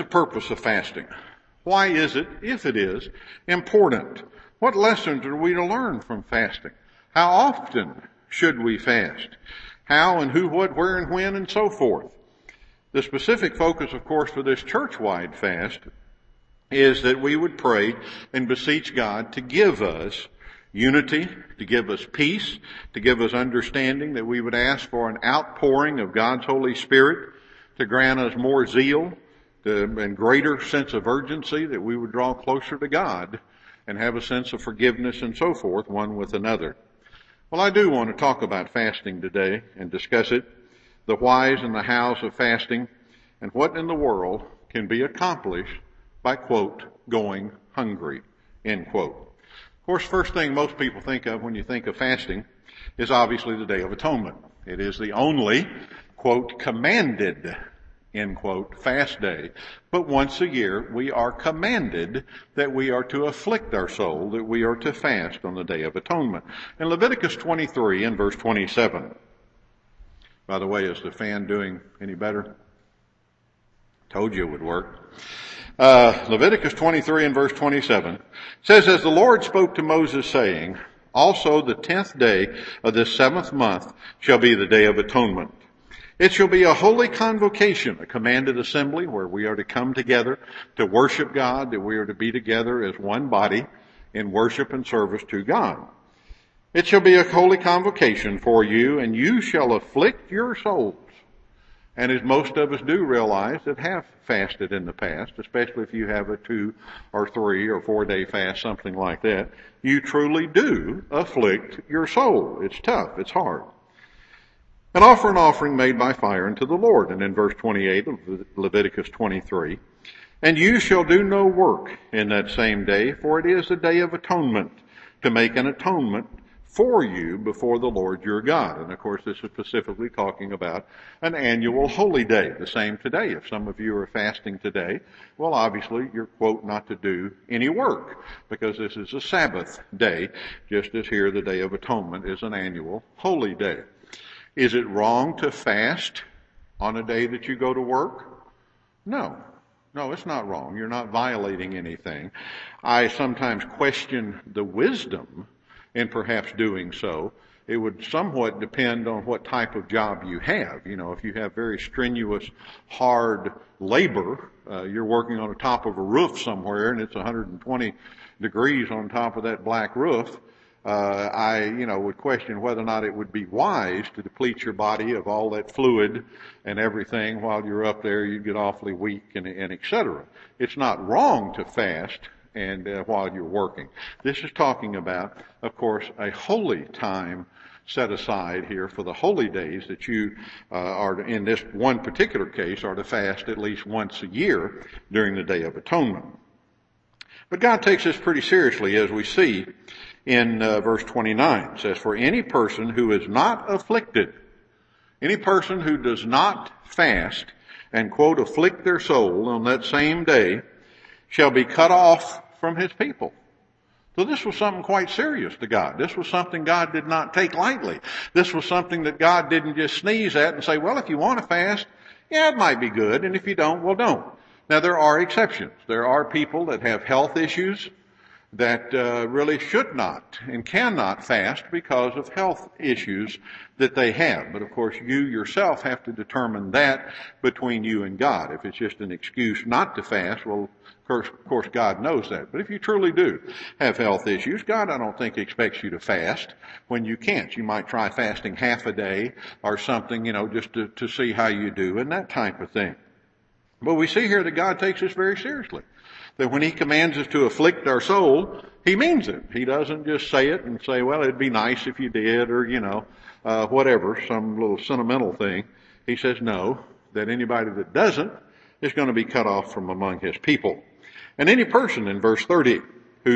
purpose of fasting? Why is it, if it is, important? What lessons are we to learn from fasting? How often should we fast? How and who, what, where, and when, and so forth. The specific focus, of course, for this church-wide fast is that we would pray and beseech God to give us unity, to give us peace, to give us understanding, that we would ask for an outpouring of God's Holy Spirit, to grant us more zeal and greater sense of urgency, that we would draw closer to God and have a sense of forgiveness and so forth, one with another. Well, I do want to talk about fasting today and discuss it, the whys and the hows of fasting, and what in the world can be accomplished by, quote, going hungry, end quote. Of course, first thing most people think of when you think of fasting is obviously the Day of Atonement. It is the only, quote, commanded, end quote, fast day. But once a year, we are commanded that we are to afflict our soul, that we are to fast on the Day of Atonement. In Leviticus 23 and verse 27, by the way, is the fan doing any better? Told you it would work. Leviticus 23 and verse 27 says, "As the Lord spoke to Moses, saying, also the 10th day of this 7th month shall be the Day of Atonement. It shall be a holy convocation, a commanded assembly where we are to come together to worship God, that we are to be together as one body in worship and service to God. It shall be a holy convocation for you, and you shall afflict your souls." And as most of us do realize that have fasted in the past, especially if you have a 2 or 3 or 4 day fast, something like that, you truly do afflict your soul. It's tough. It's hard. "And offer an offering made by fire unto the Lord." And in verse 28 of Leviticus 23, "And you shall do no work in that same day, for it is a day of atonement, to make an atonement for you before the Lord your God." And of course, this is specifically talking about an annual holy day. The same today. If some of you are fasting today, well, obviously you're, quote, not to do any work, because this is a Sabbath day, just as here the Day of Atonement is an annual holy day. Is it wrong to fast on a day that you go to work? No. No, it's not wrong. You're not violating anything. I sometimes question the wisdom in perhaps doing so. It would somewhat depend on what type of job you have. You know, if you have very strenuous, hard labor, you're working on the top of a roof somewhere and it's 120 degrees on top of that black roof, I would question whether or not it would be wise to deplete your body of all that fluid and everything while you're up there. You get awfully weak and et cetera. It's not wrong to fast and while you're working. This is talking about, of course, a holy time set aside here for the holy days that you are, in this one particular case, are to fast at least once a year during the Day of Atonement. But God takes this pretty seriously, as we see in verse 29. It says, "For any person who is not afflicted," any person who does not fast and, quote, afflict their soul on that same day, shall be cut off from his people. So this was something quite serious to God. This was something God did not take lightly. This was something that God didn't just sneeze at and say, well, if you want to fast, yeah, it might be good, and if you don't, well, don't. Now, there are exceptions. There are people that have health issues that really should not and cannot fast because of health issues that they have. But of course, you yourself have to determine that between you and God. If it's just an excuse not to fast, well, of course, God knows that. But if you truly do have health issues, God, I don't think, expects you to fast when you can't. You might try fasting half a day or something, just to see how you do and that type of thing. But we see here that God takes this very seriously. That when He commands us to afflict our soul, He means it. He doesn't just say it and say, well, it'd be nice if you did, or, whatever, some little sentimental thing. He says, no, that anybody that doesn't is going to be cut off from among His people. And any person in verse 30 who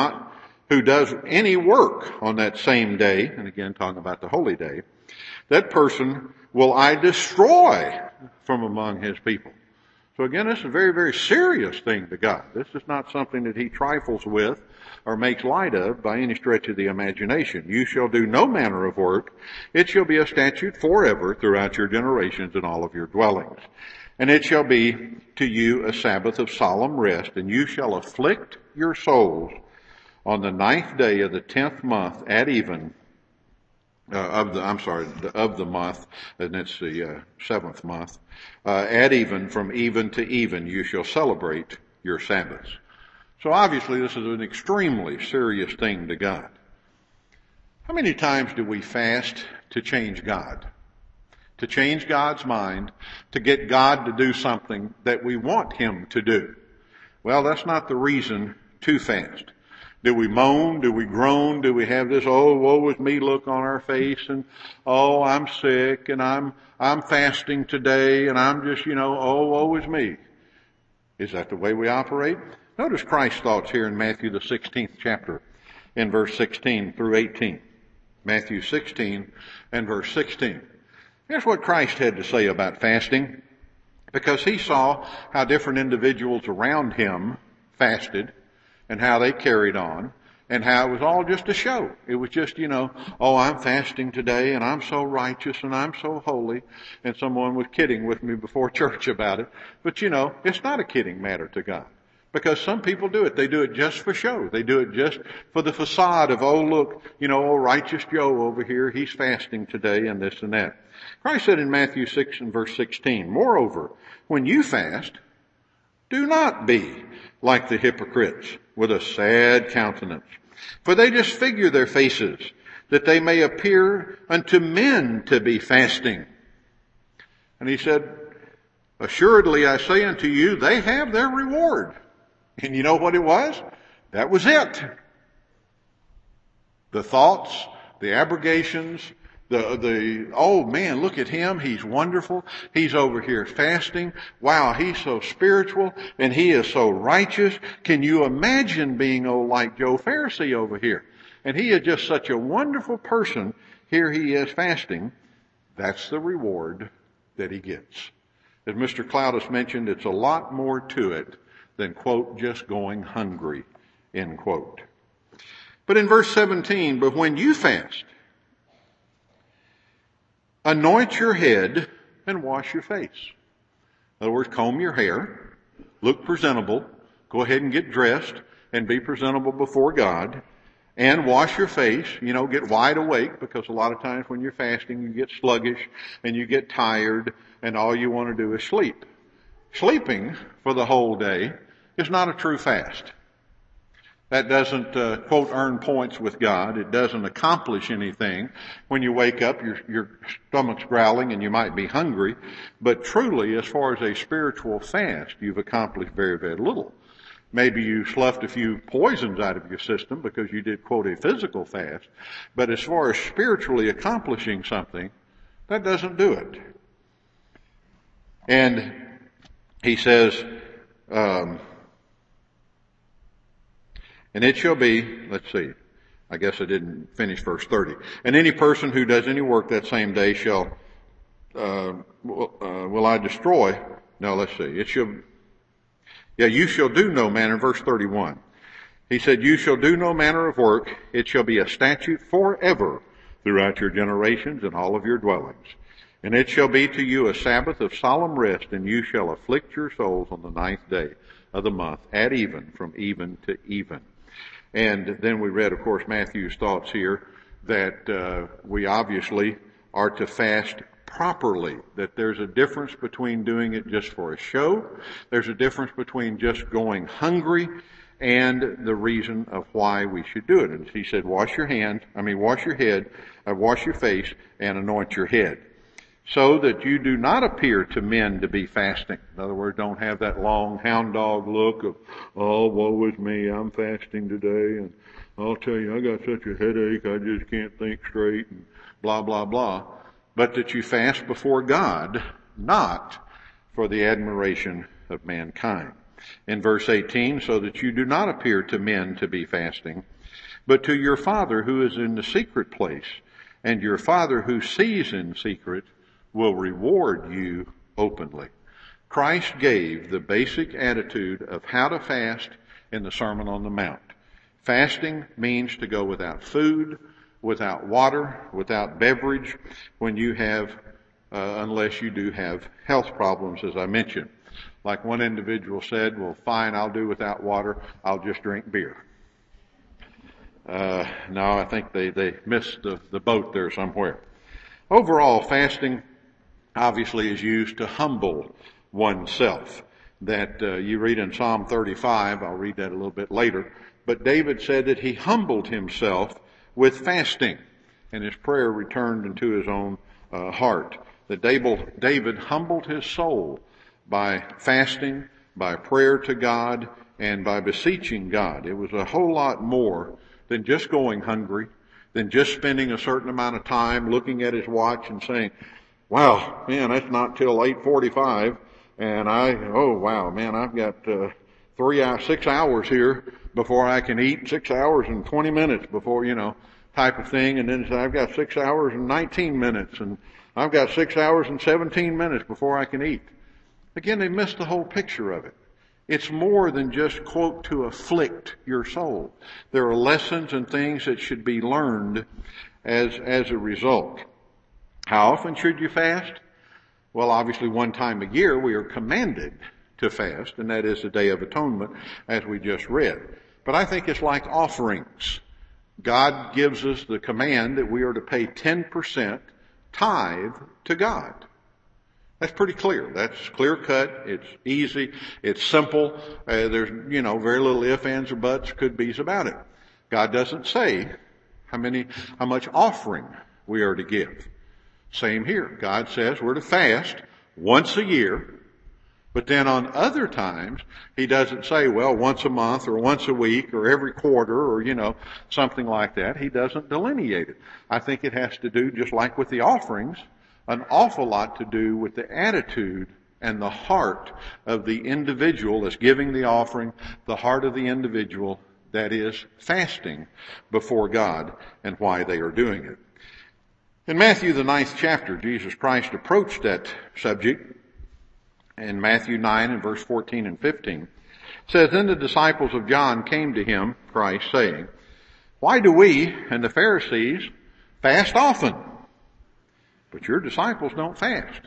does any work on that same day, and again talking about the holy day, that person will I destroy from among His people. So again, this is a very, very serious thing to God. This is not something that He trifles with or makes light of by any stretch of the imagination. You shall do no manner of work. It shall be a statute forever throughout your generations in all of your dwellings. And it shall be to you a Sabbath of solemn rest, and you shall afflict your souls on the 9th day of the 10th month at even, of the month, and it's the 7th month, at even, from even to even, you shall celebrate your Sabbaths. So obviously this is an extremely serious thing to God. How many times do we fast to change God? To change God's mind, to get God to do something that we want Him to do? Well, that's not the reason to fast. Do we moan? Do we groan? Do we have this, oh, woe is me look on our face, and oh, I'm sick, and I'm fasting today, and I'm just, oh, woe is me? Is that the way we operate? Notice Christ's thoughts here in Matthew the 16th chapter, in verse 16 through 18. Matthew 16 and verse 16. Here's what Christ had to say about fasting, because He saw how different individuals around Him fasted and how they carried on and how it was all just a show. It was just, oh, I'm fasting today and I'm so righteous and I'm so holy. And someone was kidding with me before church about it. But it's not a kidding matter to God. Because some people do it. They do it just for show. They do it just for the facade of, oh, look, oh, righteous Joe over here, he's fasting today and this and that. Christ said in Matthew 6 and verse 16, moreover, when you fast, do not be like the hypocrites with a sad countenance, for they disfigure their faces, that they may appear unto men to be fasting. And He said, assuredly I say unto you, they have their reward. And you know what it was? That was it. The thoughts, the abrogations, oh man, look at him. He's wonderful. He's over here fasting. Wow, he's so spiritual and he is so righteous. Can you imagine being, like Joe Pharisee over here? And he is just such a wonderful person. Here he is fasting. That's the reward that he gets. As Mr. Cloudus mentioned, it's a lot more to it than, quote, just going hungry, end quote. But in verse 17, but when you fast, anoint your head and wash your face. In other words, comb your hair, look presentable, go ahead and get dressed and be presentable before God, and wash your face, get wide awake, because a lot of times when you're fasting you get sluggish and you get tired and all you want to do is sleep. Sleeping for the whole day is not a true fast. That doesn't, quote, earn points with God. It doesn't accomplish anything. When you wake up, your stomach's growling and you might be hungry. But truly, as far as a spiritual fast, you've accomplished very, very little. Maybe you sloughed a few poisons out of your system because you did, quote, a physical fast. But as far as spiritually accomplishing something, that doesn't do it. And he says, and it shall be, let's see, I guess I didn't finish verse 30. And any person who does any work that same day shall, will I destroy? No, let's see. You shall do no manner, verse 31. He said, you shall do no manner of work. It shall be a statute forever throughout your generations and all of your dwellings. And it shall be to you a Sabbath of solemn rest, and you shall afflict your souls on the 9th day of the month, at even, from even to even. And then we read, of course, Matthew's thoughts here that we obviously are to fast properly, that there's a difference between doing it just for a show. There's a difference between just going hungry and the reason of why we should do it. And he said, wash your head, wash your face, and anoint your head, so that you do not appear to men to be fasting. In other words, don't have that long hound dog look of, oh, woe is me, I'm fasting today, and I'll tell you, I got such a headache, I just can't think straight, and blah, blah, blah. But that you fast before God, not for the admiration of mankind. In verse 18, so that you do not appear to men to be fasting, but to your Father who is in the secret place, and your Father who sees in secret will reward you openly. Christ gave the basic attitude of how to fast in the Sermon on the Mount. Fasting means to go without food, without water, without beverage, when you have unless you do have health problems, as I mentioned. Like one individual said, well, fine, I'll do without water. I'll just drink beer. No, I think they missed the boat there somewhere. Overall, fasting obviously is used to humble oneself. That you read in Psalm 35, I'll read that a little bit later, but David said that he humbled himself with fasting, and his prayer returned into his own heart. That David humbled his soul by fasting, by prayer to God, and by beseeching God. It was a whole lot more than just going hungry, than just spending a certain amount of time looking at his watch and saying, wow, man, that's not till 8:45, and I've got 6 hours here before I can eat, 6 hours and 20 minutes before, type of thing, and then I've got 6 hours and 19 minutes, and I've got 6 hours and 17 minutes before I can eat. Again, they missed the whole picture of it. It's more than just, quote, to afflict your soul. There are lessons and things that should be learned as a result. How often should you fast? Well, obviously one time a year we are commanded to fast, and that is the Day of Atonement, as we just read. But I think it's like offerings. God gives us the command that we are to pay 10% tithe to God. That's pretty clear. That's clear cut. It's easy. It's simple. There's, very little ifs, ands, or buts, could be's about it. God doesn't say how much offering we are to give. Same here. God says we're to fast once a year, but then on other times, He doesn't say, well, once a month or once a week or every quarter or, something like that. He doesn't delineate it. I think it has to do, just like with the offerings, an awful lot to do with the attitude and the heart of the individual that's giving the offering, the heart of the individual that is fasting before God, and why they are doing it. In Matthew, the 9th chapter, Jesus Christ approached that subject in Matthew 9 and verse 14 and 15. It says, then the disciples of John came to him, Christ, saying, why do we and the Pharisees fast often, but your disciples don't fast?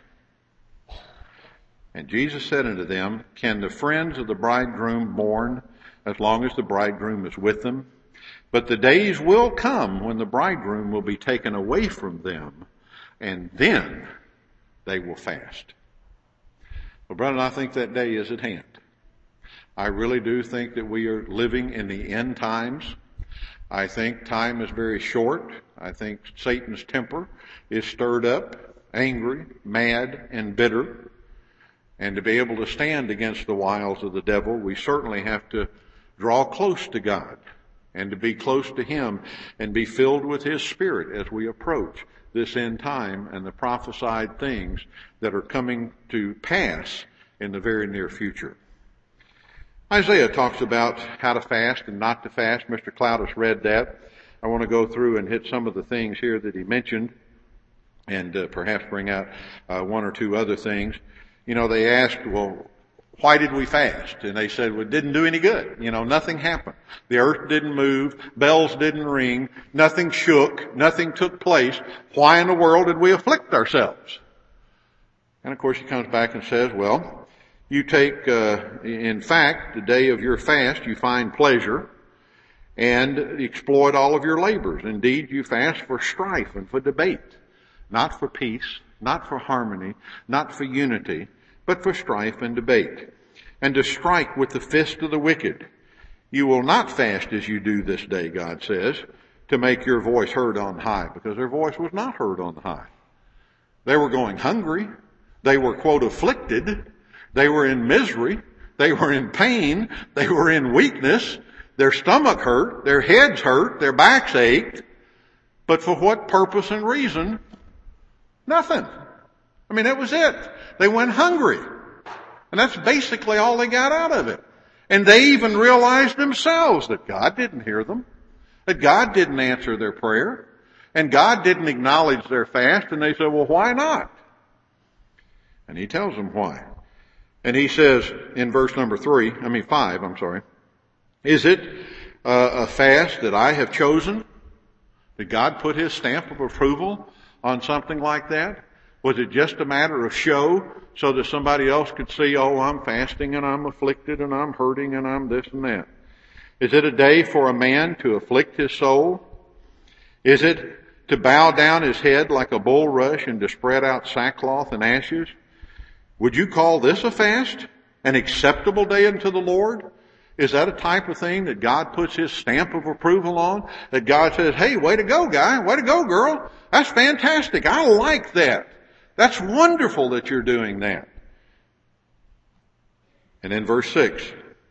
And Jesus said unto them, can the friends of the bridegroom mourn as long as the bridegroom is with them? But the days will come when the bridegroom will be taken away from them, and then they will fast. Well, brethren, I think that day is at hand. I really do think that we are living in the end times. I think time is very short. I think Satan's temper is stirred up, angry, mad, and bitter. And to be able to stand against the wiles of the devil, we certainly have to draw close to God and to be close to Him and be filled with His Spirit as we approach this end time and the prophesied things that are coming to pass in the very near future. Isaiah talks about how to fast and not to fast. Mr. Cloud has read that. I want to go through and hit some of the things here that he mentioned and perhaps bring out one or two other things. They asked, well, why did we fast? And they said, well, it didn't do any good. Nothing happened. The earth didn't move. Bells didn't ring. Nothing shook. Nothing took place. Why in the world did we afflict ourselves? And of course he comes back and says, well, you take, in fact, the day of your fast, you find pleasure and exploit all of your labors. Indeed, you fast for strife and for debate, not for peace, not for harmony, not for unity, but for strife and debate, and to strike with the fist of the wicked. You will not fast as you do this day, God says, to make your voice heard on high, because their voice was not heard on high. They were going hungry. They were, quote, afflicted. They were in misery. They were in pain. They were in weakness. Their stomach hurt. Their heads hurt. Their backs ached. But for what purpose and reason? Nothing. That was it. They went hungry. And that's basically all they got out of it. And they even realized themselves that God didn't hear them, that God didn't answer their prayer, and God didn't acknowledge their fast. And they said, well, why not? And He tells them why. And He says in verse number 5, is it a fast that I have chosen? Did God put His stamp of approval on something like that? Was it just a matter of show so that somebody else could see, oh, I'm fasting and I'm afflicted and I'm hurting and I'm this and that? Is it a day for a man to afflict his soul? Is it to bow down his head like a bulrush and to spread out sackcloth and ashes? Would you call this a fast? An acceptable day unto the Lord? Is that a type of thing that God puts His stamp of approval on? That God says, hey, way to go, guy. Way to go, girl. That's fantastic. I like that. That's wonderful that you're doing that. And then verse 6.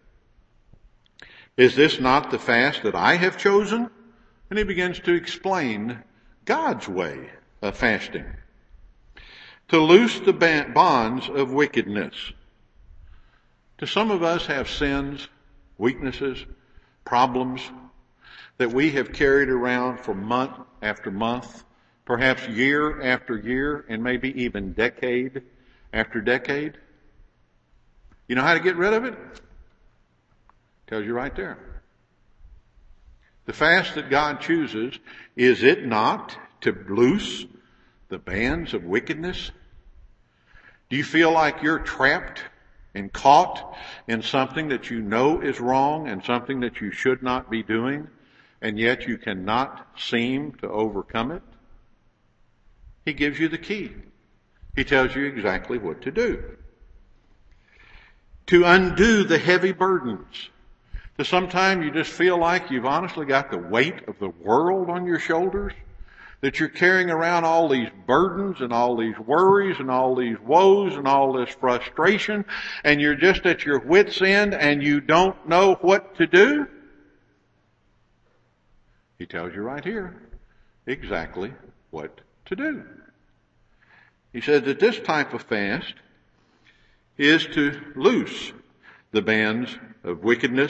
Is this not the fast that I have chosen? And he begins to explain God's way of fasting. To loose the bonds of wickedness. Do some of us have sins, weaknesses, problems that we have carried around for month after month, perhaps year after year, and maybe even decade after decade? You know how to get rid of it? Tells you right there. The fast that God chooses, is it not to loose the bands of wickedness? Do you feel like you're trapped and caught in something that you know is wrong and something that you should not be doing, and yet you cannot seem to overcome it? He gives you the key. He tells you exactly what to do. To undo the heavy burdens. To sometime you just feel like you've honestly got the weight of the world on your shoulders, that you're carrying around all these burdens and all these worries and all these woes and all this frustration, and you're just at your wit's end and you don't know what to do. He tells you right here exactly what to do. He says that this type of fast is to loose the bands of wickedness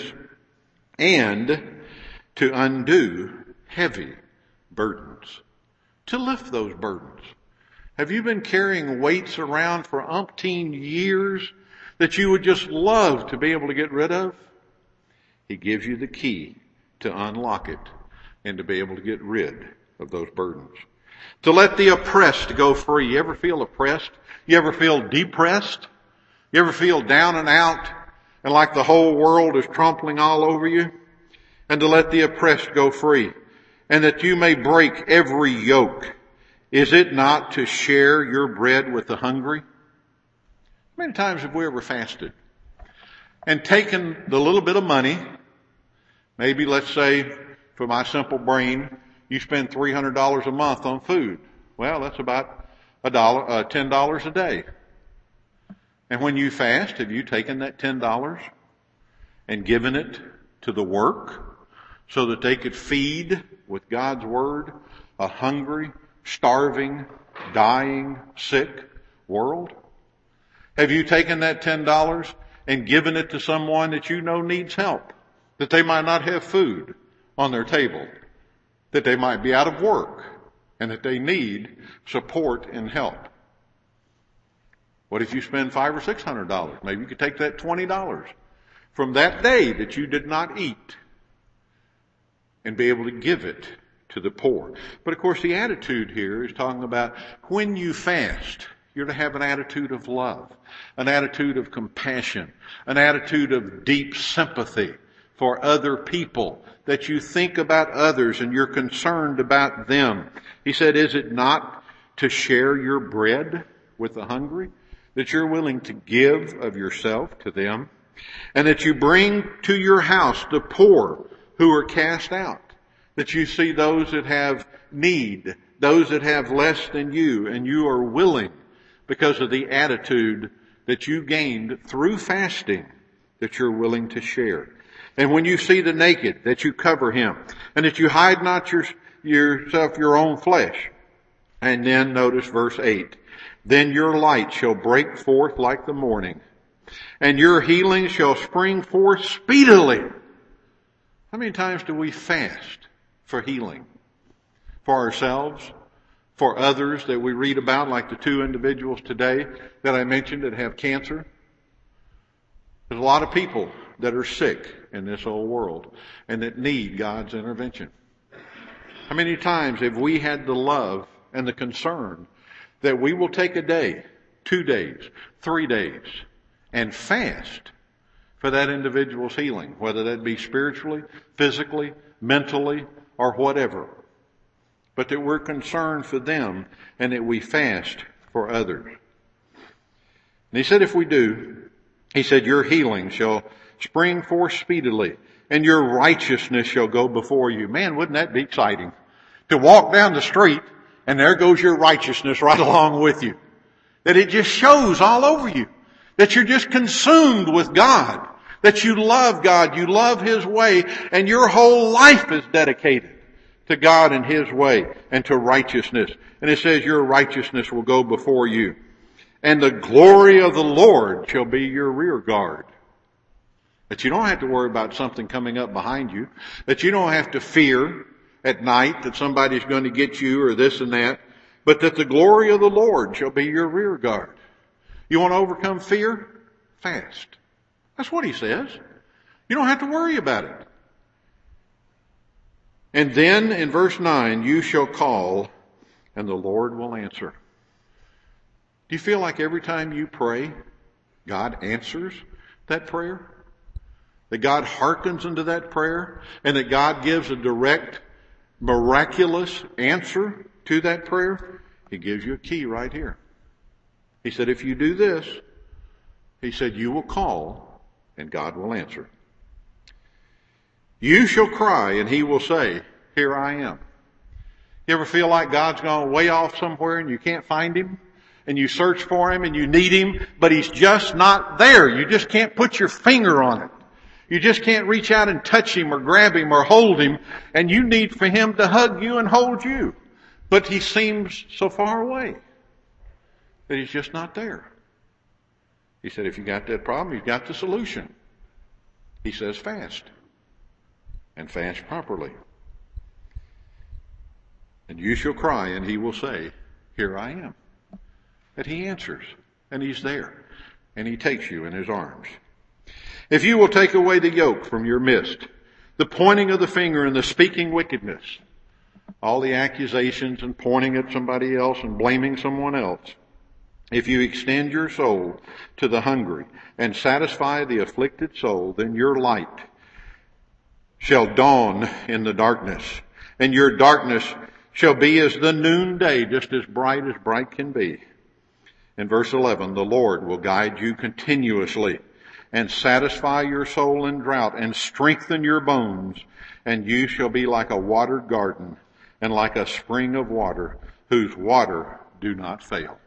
and to undo heavy burdens. To lift those burdens. Have you been carrying weights around for umpteen years that you would just love to be able to get rid of? He gives you the key to unlock it and to be able to get rid of those burdens. To let the oppressed go free. You ever feel oppressed? You ever feel depressed? You ever feel down and out and like the whole world is trampling all over you? And to let the oppressed go free. And that you may break every yoke. Is it not to share your bread with the hungry? How many times have we ever fasted and taken the little bit of money, maybe let's say for my simple brain, you spend $300 a month on food. Well, that's about $10 a day. And when you fast, have you taken that $10 and given it to the work so that they could feed with God's Word a hungry, starving, dying, sick world? Have you taken that $10 and given it to someone that you know needs help? That they might not have food on their table, that they might be out of work, and that they need support and help. What if you spend $500 or $600? Maybe you could take that $20 from that day that you did not eat and be able to give it to the poor. But of course the attitude here is talking about when you fast, you're to have an attitude of love, an attitude of compassion, an attitude of deep sympathy for other people, that you think about others and you're concerned about them. He said, is it not to share your bread with the hungry? That you're willing to give of yourself to them? And that you bring to your house the poor who are cast out? That you see those that have need, those that have less than you, and you are willing, because of the attitude that you gained through fasting, that you're willing to share. And when you see the naked, that you cover him, and that you hide not yourself your own flesh. And then notice verse 8. Then your light shall break forth like the morning, and your healing shall spring forth speedily. How many times do we fast for healing? For ourselves, for others that we read about, like the two individuals today that I mentioned that have cancer. There's a lot of people that are sick in this old world and that need God's intervention. How many times have we had the love and the concern that we will take a day, 2 days, 3 days, and fast for that individual's healing, whether that be spiritually, physically, mentally, or whatever. But that we're concerned for them and that we fast for others. And he said if we do, he said, your healing shall spring forth speedily, and your righteousness shall go before you. Man, wouldn't that be exciting? To walk down the street, and there goes your righteousness right along with you. That it just shows all over you. That you're just consumed with God. That you love God, you love His way, and your whole life is dedicated to God and His way and to righteousness. And it says your righteousness will go before you. And the glory of the Lord shall be your rear guard. That you don't have to worry about something coming up behind you. That you don't have to fear at night that somebody's going to get you or this and that. But that the glory of the Lord shall be your rear guard. You want to overcome fear? Fast. That's what he says. You don't have to worry about it. And then in verse 9, you shall call and the Lord will answer. Do you feel like every time you pray, God answers that prayer? That God hearkens into that prayer? And that God gives a direct, miraculous answer to that prayer? He gives you a key right here. He said, if you do this, he said, you will call and God will answer. You shall cry and he will say, here I am. You ever feel like God's gone way off somewhere and you can't find him? And you search for him and you need him, but he's just not there. You just can't put your finger on it. You just can't reach out and touch him or grab him or hold him, and you need for him to hug you and hold you. But he seems so far away that he's just not there. He said, if you got that problem, you've got the solution. He says fast. And fast properly. And you shall cry, and he will say, here I am. That he answers, and he's there. And he takes you in his arms. If you will take away the yoke from your midst, the pointing of the finger and the speaking wickedness, all the accusations and pointing at somebody else and blaming someone else, if you extend your soul to the hungry and satisfy the afflicted soul, then your light shall dawn in the darkness, and your darkness shall be as the noonday, just as bright can be. In verse 11, the Lord will guide you continuously and satisfy your soul in drought and strengthen your bones, and you shall be like a watered garden and like a spring of water whose water do not fail.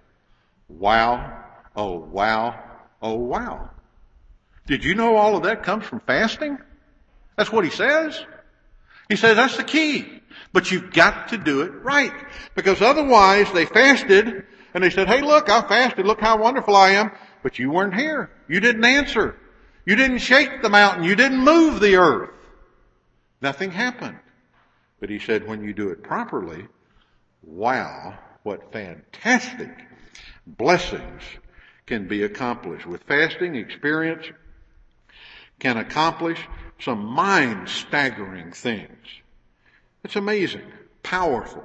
Wow, oh wow, oh wow. Did you know all of that comes from fasting? That's what he says. He says that's the key. But you've got to do it right. Because otherwise they fasted and they said, hey look, I fasted, look how wonderful I am. But you weren't here. You didn't answer. You didn't shake the mountain. You didn't move the earth. Nothing happened. But he said when you do it properly, wow, what fantastic blessings can be accomplished. With fasting, experience can accomplish some mind-staggering things. It's amazing. Powerful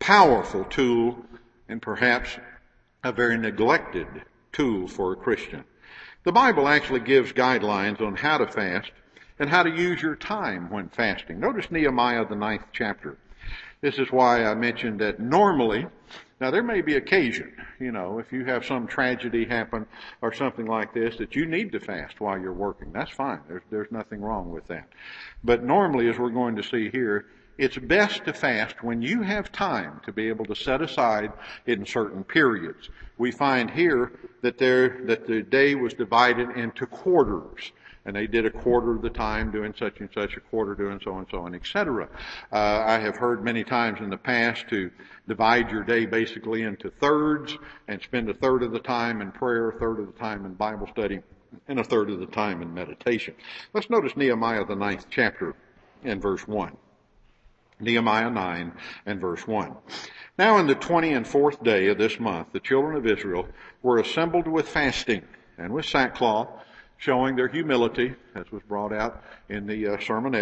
tool, and perhaps a very neglected tool for a Christian. The Bible actually gives guidelines on how to fast and how to use your time when fasting. Notice Nehemiah, the 9th chapter. This is why I mentioned that normally, now there may be occasion, if you have some tragedy happen or something like this, that you need to fast while you're working. That's fine. There's nothing wrong with that. But normally, as we're going to see here, it's best to fast when you have time to be able to set aside in certain periods. We find here that the day was divided into quarters. And they did a quarter of the time doing such and such, a quarter doing so and so, and etc. I have heard many times in the past to divide your day basically into thirds and spend a third of the time in prayer, a third of the time in Bible study, and a third of the time in meditation. Let's notice Nehemiah, the 9th chapter, and verse 1. Nehemiah 9 and verse 1. Now in the 24th day of this month, the children of Israel were assembled with fasting and with sackcloth, showing their humility, as was brought out in the sermonette,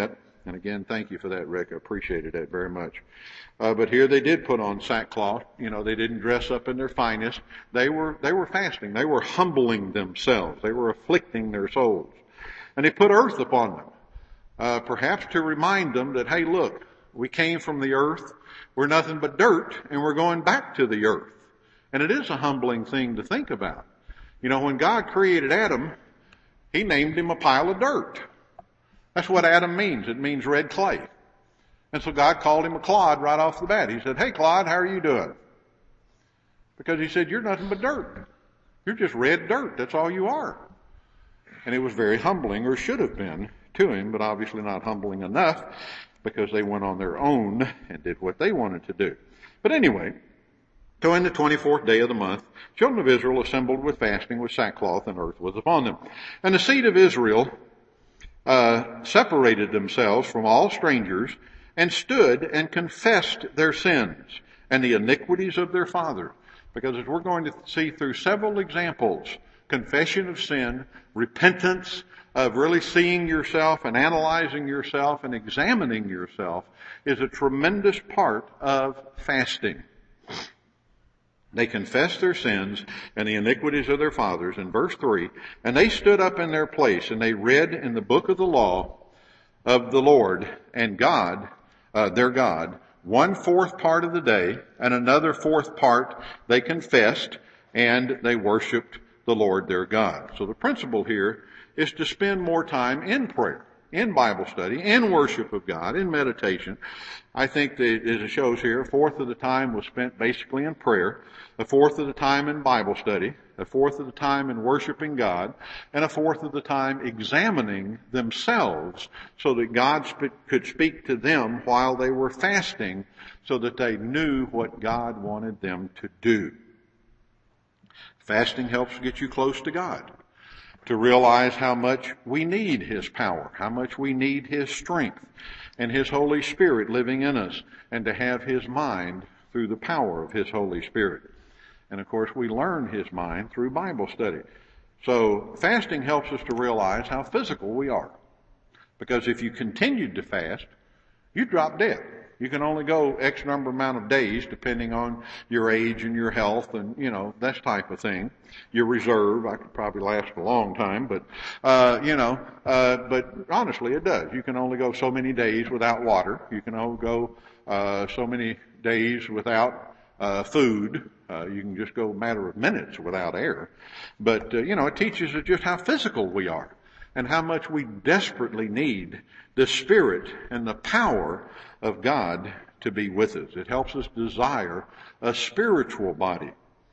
And again, thank you for that, Rick. I appreciated that very much. But here they did put on sackcloth. They didn't dress up in their finest. They were fasting. They were humbling themselves. They were afflicting their souls. And they put earth upon them, perhaps to remind them that, hey, look, we came from the earth. We're nothing but dirt, and we're going back to the earth. And it is a humbling thing to think about. When God created Adam, He named him a pile of dirt. That's what Adam means. It means red clay. And so God called him a clod right off the bat. He said, hey, clod, how are you doing? Because He said, you're nothing but dirt. You're just red dirt. That's all you are. And it was very humbling, or should have been, to him, but obviously not humbling enough, because they went on their own and did what they wanted to do. But anyway, so in the 24th day of the month, children of Israel assembled with fasting, with sackcloth, and earth was upon them. And the seed of Israel separated themselves from all strangers, and stood and confessed their sins and the iniquities of their fathers. Because as we're going to see through several examples, confession of sin, repentance of really seeing yourself and analyzing yourself and examining yourself is a tremendous part of fasting. They confessed their sins and the iniquities of their fathers. In verse 3, and they stood up in their place, and they read in the book of the law of the Lord and God, their God, 1/4 part of the day, and another 4th part they confessed, and they worshiped the Lord their God. So the principle here is to spend more time in prayer, in Bible study, in worship of God, in meditation. I think that, as it shows here, 1/4 of the time was spent basically in prayer, 1/4 of the time in Bible study, 1/4 of the time in worshiping God, and 1/4 of the time examining themselves so that God could speak to them while they were fasting, so that they knew what God wanted them to do. Fasting helps get you close to God, to realize how much we need His power, how much we need His strength and His Holy Spirit living in us, and to have His mind through the power of His Holy Spirit. And of course, we learn His mind through Bible study. So fasting helps us to realize how physical we are. Because if you continued to fast, you drop dead. You can only go X number amount of days, depending on your age and your health and, that type of thing. Your reserve, I could probably last a long time, but honestly it does. You can only go so many days without water. You can only go so many days without food. You can just go a matter of minutes without air. But, it teaches us just how physical we are and how much we desperately need the Spirit and the power of God to be with us. It helps us desire a spiritual body.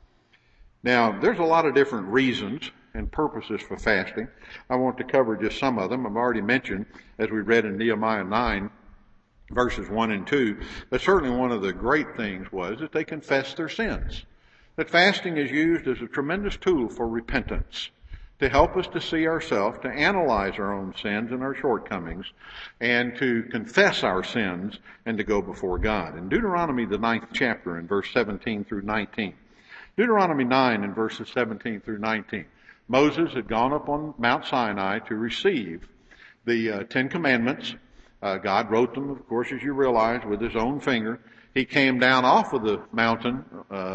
Now, there's a lot of different reasons and purposes for fasting. I want to cover just some of them. I've already mentioned, as we read in Nehemiah 9, verses 1 and 2, that certainly one of the great things was that they confessed their sins. That fasting is used as a tremendous tool for repentance, to help us to see ourselves, to analyze our own sins and our shortcomings, and to confess our sins and to go before God. In Deuteronomy, the 9th chapter, in verse 17 through 19. Deuteronomy 9 in verses 17 through 19. Moses had gone up on Mount Sinai to receive the 10 Commandments. God wrote them, of course, as you realize, with His own finger. He came down off of the mountain,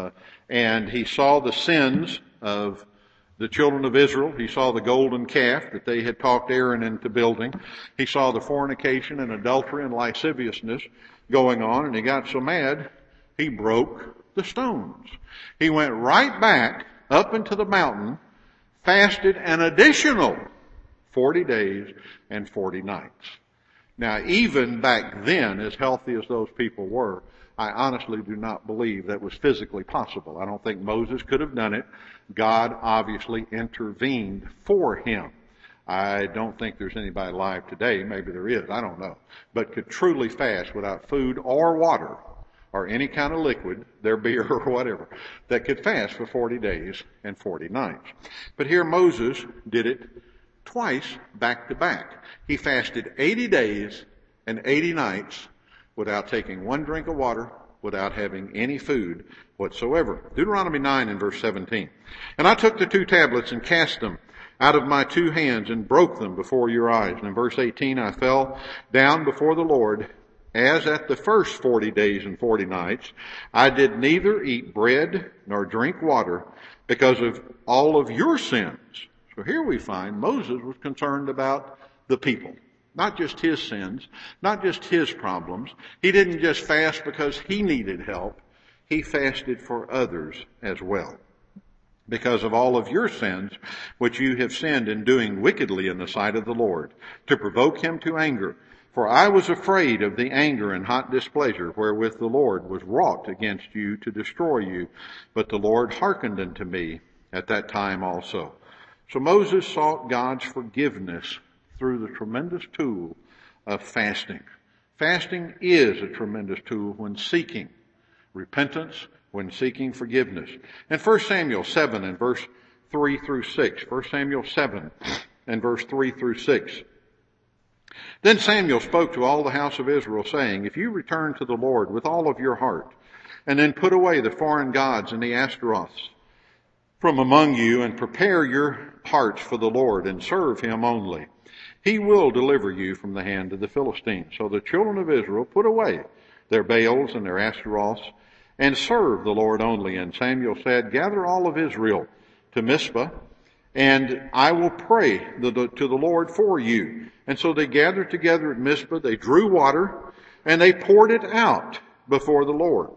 and He saw the sins of the children of Israel. He saw the golden calf that they had talked Aaron into building. He saw the fornication and adultery and lasciviousness going on, and he got so mad, he broke the stones. He went right back up into the mountain, fasted an additional 40 days and 40 nights. Now, even back then, as healthy as those people were, I honestly do not believe that was physically possible. I don't think Moses could have done it. God obviously intervened for him. I don't think there's anybody alive today, maybe there is, I don't know, but could truly fast without food or water or any kind of liquid, their beer or whatever, that could fast for 40 days and 40 nights. But here Moses did it twice back to back. He fasted 80 days and 80 nights without taking one drink of water, without having any food whatsoever. Deuteronomy 9 and verse 17. And I took the 2 tablets and cast them out of my 2 hands and broke them before your eyes. And in verse 18, I fell down before the Lord as at the first 40 days and 40 nights. I did neither eat bread nor drink water because of all of your sins. So here we find Moses was concerned about the people, not just his sins, not just his problems. He didn't just fast because he needed help. He fasted for others as well. Because of all of your sins, which you have sinned in doing wickedly in the sight of the Lord, to provoke him to anger. For I was afraid of the anger and hot displeasure wherewith the Lord was wrought against you to destroy you. But the Lord hearkened unto me at that time also. So Moses sought God's forgiveness through the tremendous tool of fasting. Fasting is a tremendous tool when seeking repentance, when seeking forgiveness. In 1 Samuel 7 and verse 3 through 6, 1 Samuel 7 and verse 3 through 6. Then Samuel spoke to all the house of Israel, saying, if you return to the Lord with all of your heart, and then put away the foreign gods and the Ashtaroths from among you, and prepare your hearts for the Lord, and serve him only, he will deliver you from the hand of the Philistines. So the children of Israel put away their Baals and their Ashtaroths, and serve the Lord only. And Samuel said, gather all of Israel to Mizpah, and I will pray to the Lord for you. And so they gathered together at Mizpah, they drew water, and they poured it out before the Lord.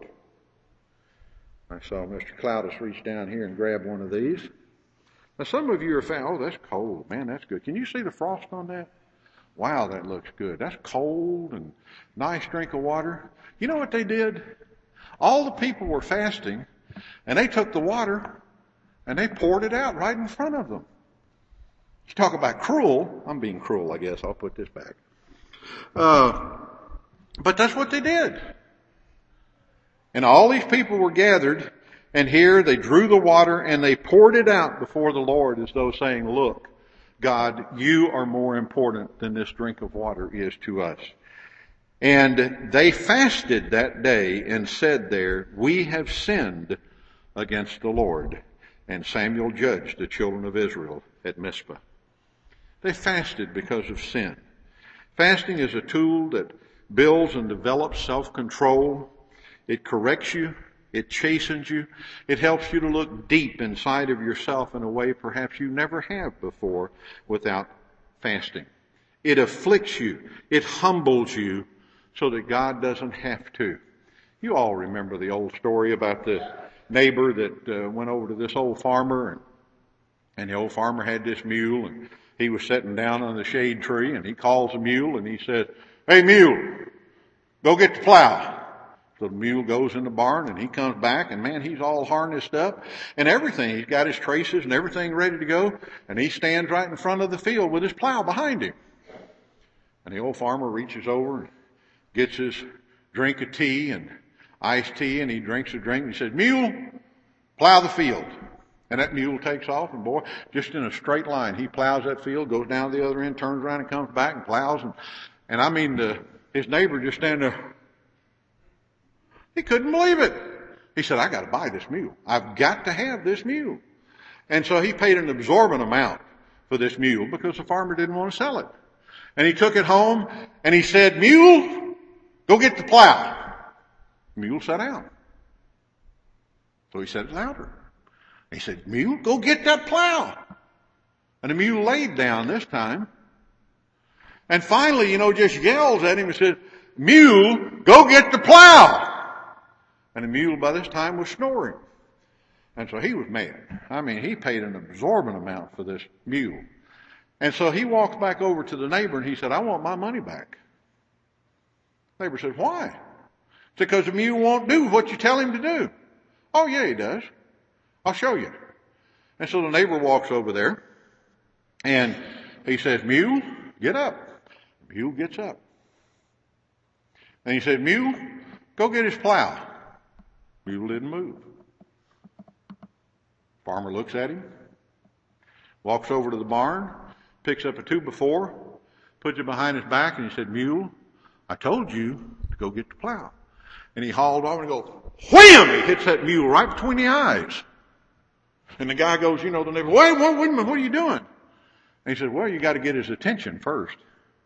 I saw Mr. Cloudus reach down here and grab one of these. Now some of you are saying, oh, that's cold. Man, that's good. Can you see the frost on that? Wow, that looks good. That's cold and nice drink of water. You know what they did? All the people were fasting, and they took the water and they poured it out right in front of them. You talk about cruel. I'm being cruel, I guess. I'll put this back. But that's what they did. And all these people were gathered, and here they drew the water and they poured it out before the Lord as though saying, look, God, you are more important than this drink of water is to us. And they fasted that day and said there, we have sinned against the Lord. And Samuel judged the children of Israel at Mizpah. They fasted because of sin. Fasting is a tool that builds and develops self-control. It corrects you. It chastens you. It helps you to look deep inside of yourself in a way perhaps you never have before without fasting. It afflicts you. It humbles you so that God doesn't have to. You all remember the old story about the neighbor that went over to this old farmer, and the old farmer had this mule, and he was sitting down on the shade tree, and he calls the mule, and he said, hey mule, go get the plow. So the mule goes in the barn, and he comes back, and man, he's all harnessed up and everything. He's got his traces and everything ready to go, and he stands right in front of the field with his plow behind him. And the old farmer reaches over and gets his drink of tea and iced tea, and he drinks a drink, and he says, mule, plow the field. And that mule takes off, and boy, just in a straight line, he plows that field, goes down to the other end, turns around and comes back and plows. And I mean, his neighbor just standing there. He couldn't believe it. He said, I got to buy this mule. I've got to have this mule. And so he paid an absorbent amount for this mule because the farmer didn't want to sell it. And he took it home, and he said, mule, go get the plow. The mule sat down. So he said it louder. He said, mule, go get that plow. And the mule laid down this time. And finally, just yells at him and said, mule, go get the plow. And the mule by this time was snoring. And so he was mad. I mean, he paid an absorbent amount for this mule. And so he walked back over to the neighbor and he said, I want my money back. The neighbor said, why? It's because the mule won't do what you tell him to do. Oh yeah, he does. I'll show you. And so the neighbor walks over there and he says, mule, get up. The mule gets up. And he said, mule, go get his plow. Mule didn't move. Farmer looks at him, walks over to the barn, picks up a 2x4, puts it behind his back, and he said, mule, I told you to go get the plow. And he hauled off and goes, wham! He hits that mule right between the eyes. And the guy goes, the neighbor, wait a minute, what are you doing? And he said, well, you got to get his attention first.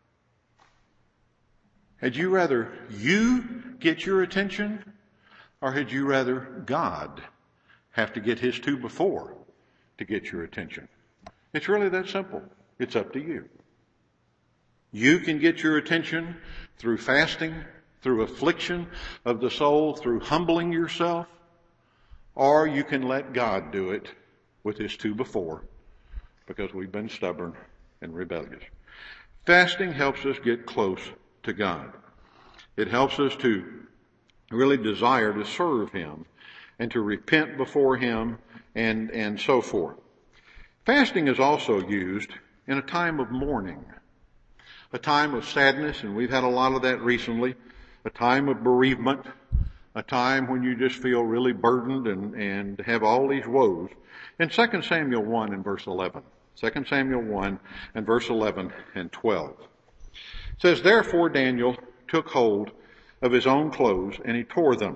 Had you rather you get your attention, or had you rather God have to get his two before to get your attention? It's really that simple. It's up to you. You can get your attention through fasting, through affliction of the soul, through humbling yourself, or you can let God do it with his two before, because we've been stubborn and rebellious. Fasting helps us get close to God. It helps us to really desire to serve him and to repent before him and so forth. Fasting is also used in a time of mourning, a time of sadness, and we've had a lot of that recently, a time of bereavement, a time when you just feel really burdened and have all these woes. In 2 Samuel 1 and verse 11, 2 Samuel 1 and verse 11 and 12, it says, therefore Daniel took hold of his own clothes and he tore them.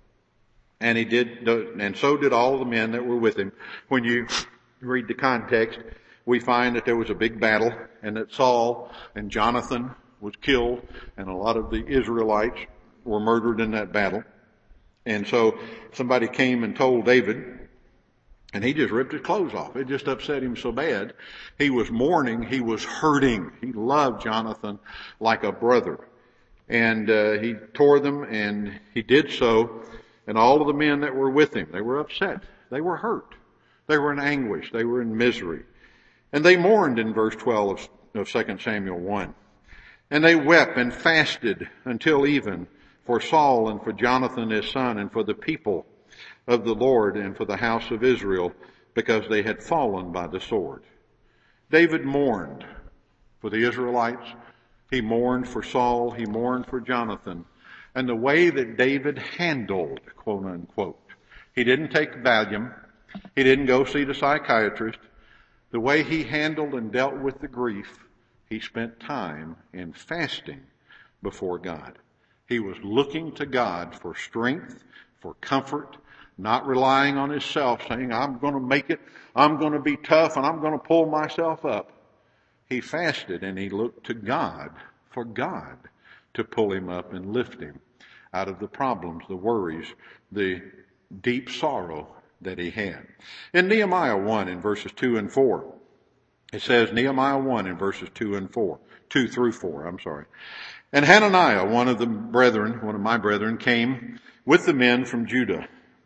And so did all the men that were with him. When you read the context, we find that there was a big battle and that Saul and Jonathan was killed and a lot of the Israelites were murdered in that battle. And so somebody came and told David, and he just ripped his clothes off. It just upset him so bad. He was mourning. He was hurting. He loved Jonathan like a brother. And he tore them, and he did so. And all of the men that were with him, they were upset. They were hurt. They were in anguish. They were in misery. And they mourned in verse 12 of 2 Samuel 1. And they wept and fasted until even for Saul and for Jonathan his son and for the people of the Lord and for the house of Israel, because they had fallen by the sword. David mourned for the Israelites. He mourned for Saul. He mourned for Jonathan. And the way that David handled, quote unquote, he didn't take Valium. He didn't go see the psychiatrist. The way he handled and dealt with the grief, he spent time in fasting before God. He was looking to God for strength, for comfort, not relying on himself, saying, I'm going to make it, I'm going to be tough, and I'm going to pull myself up. He fasted and he looked to God for God to pull him up and lift him out of the problems, the worries, the deep sorrow that he had. In Nehemiah 1 in verses 2 and 4, it says, Nehemiah 1 in verses 2 through 4, And Hananiah, one of my brethren, came with the men from Judah.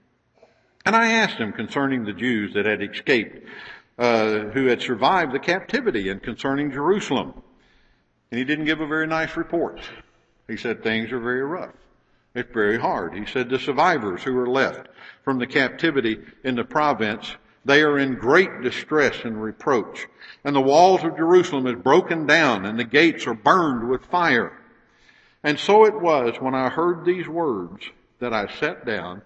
And I asked him concerning the Jews that had escaped, who had survived the captivity, and concerning Jerusalem. And he didn't give a very nice report. He said things are very rough. It's very hard. He said the survivors who are left from the captivity in the province, they are in great distress and reproach. And the walls of Jerusalem is broken down, and the gates are burned with fire. And so it was when I heard these words that I sat down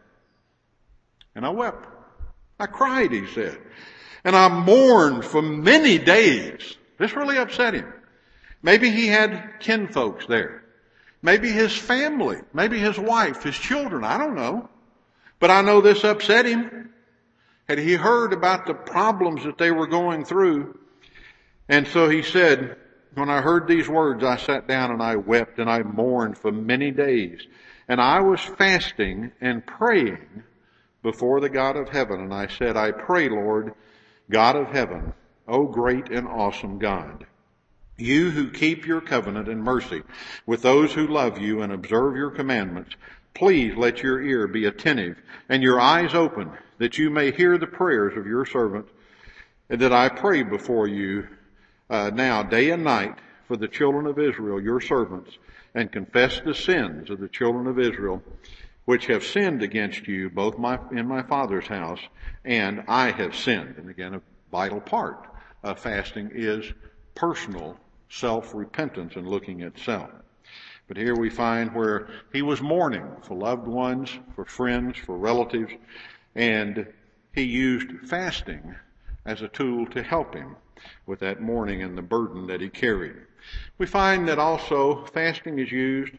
and I wept. I cried, he said. And I mourned for many days. This really upset him. Maybe he had kinfolks there. Maybe his family. Maybe his wife, his children. I don't know. But I know this upset him. Had he heard about the problems that they were going through? And so he said, when I heard these words, I sat down and I wept and I mourned for many days. And I was fasting and praying before the God of heaven. And I said, I pray, Lord, God of heaven, O great and awesome God, you who keep your covenant and mercy with those who love you and observe your commandments, please let your ear be attentive and your eyes open, that you may hear the prayers of your servant, and that I pray before you now day and night for the children of Israel, your servants, and confess the sins of the children of Israel, which have sinned against you, both in my father's house, and I have sinned. And again, a vital part of fasting is personal self-repentance and looking at self. But here we find where he was mourning for loved ones, for friends, for relatives, and he used fasting as a tool to help him with that mourning and the burden that he carried. We find that also fasting is used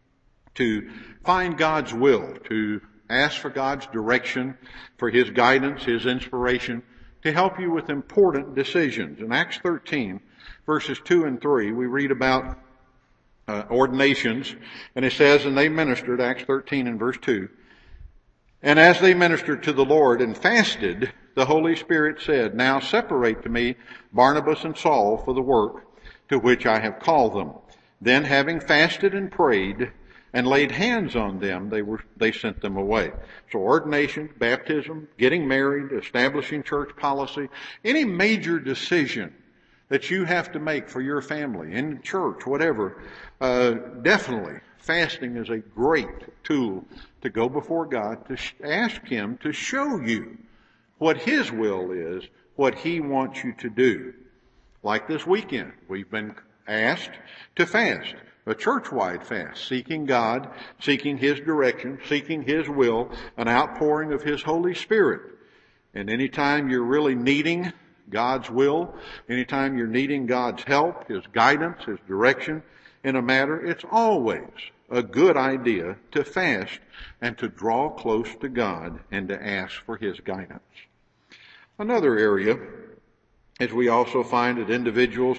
to find God's will, to ask for God's direction, for his guidance, his inspiration, to help you with important decisions. In Acts 13, verses 2 and 3, we read about ordinations, and it says, and they ministered, Acts 13 and verse 2, and as they ministered to the Lord and fasted, the Holy Spirit said, now separate to me Barnabas and Saul for the work to which I have called them. Then having fasted and prayed and laid hands on them, they sent them away. So ordination, baptism, getting married, establishing church policy, any major decision that you have to make for your family, in church, whatever, definitely fasting is a great tool to go before God, to ask Him to show you what His will is, what He wants you to do. Like this weekend, we've been asked to fast, a church-wide fast, seeking God, seeking His direction, seeking His will, an outpouring of His Holy Spirit. And anytime you're really needing God's will, anytime you're needing God's help, His guidance, His direction in a matter, it's always a good idea to fast and to draw close to God and to ask for His guidance. Another area is we also find that individuals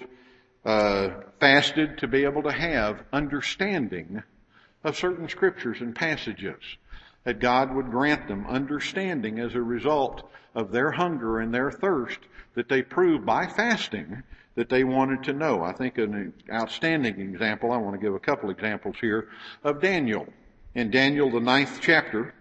fasted to be able to have understanding of certain scriptures and passages, that God would grant them understanding as a result of their hunger and their thirst that they proved by fasting that they wanted to know. I think an outstanding example, I want to give a couple examples here, of Daniel. In Daniel, the 9th chapter,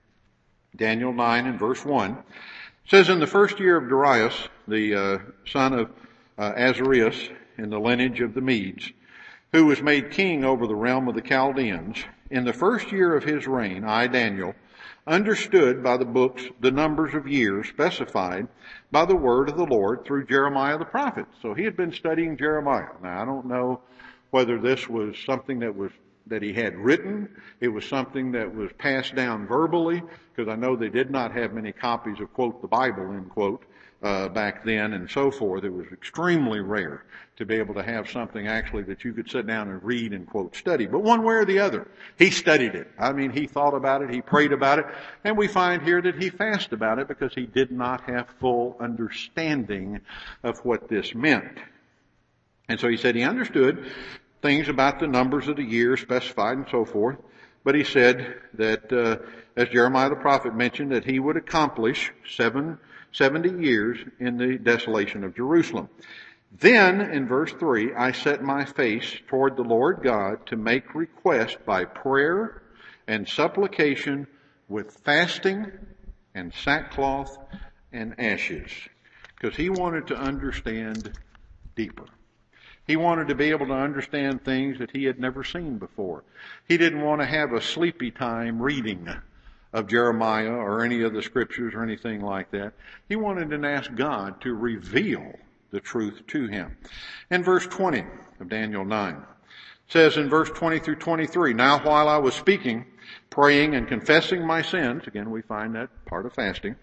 Daniel 9 and verse 1, it says, in the first year of Darius, the son of Azarias, in the lineage of the Medes, who was made king over the realm of the Chaldeans, in the first year of his reign, I, Daniel, understood by the books the numbers of years specified by the word of the Lord through Jeremiah the prophet. So he had been studying Jeremiah. Now, I don't know whether this was something that he had written. It was something that was passed down verbally, because I know they did not have many copies of, quote, the Bible, end quote, back then and so forth. It was extremely rare to be able to have something actually that you could sit down and read and, quote, study. But one way or the other, he studied it. I mean, he thought about it, he prayed about it, and we find here that he fasted about it because he did not have full understanding of what this meant. And so he said he understood things about the numbers of the years specified and so forth, but he said that, as Jeremiah the prophet mentioned, that he would accomplish 70 years in the desolation of Jerusalem. Then, in verse 3, I set my face toward the Lord God to make request by prayer and supplication with fasting and sackcloth and ashes. Because he wanted to understand deeper. He wanted to be able to understand things that he had never seen before. He didn't want to have a sleepy time reading of Jeremiah or any of the scriptures or anything like that. He wanted to ask God to reveal the truth to him. In verse 20 of Daniel 9, it says in verse 20 through 23, now while I was speaking, praying and confessing my sins, again we find that part of fasting,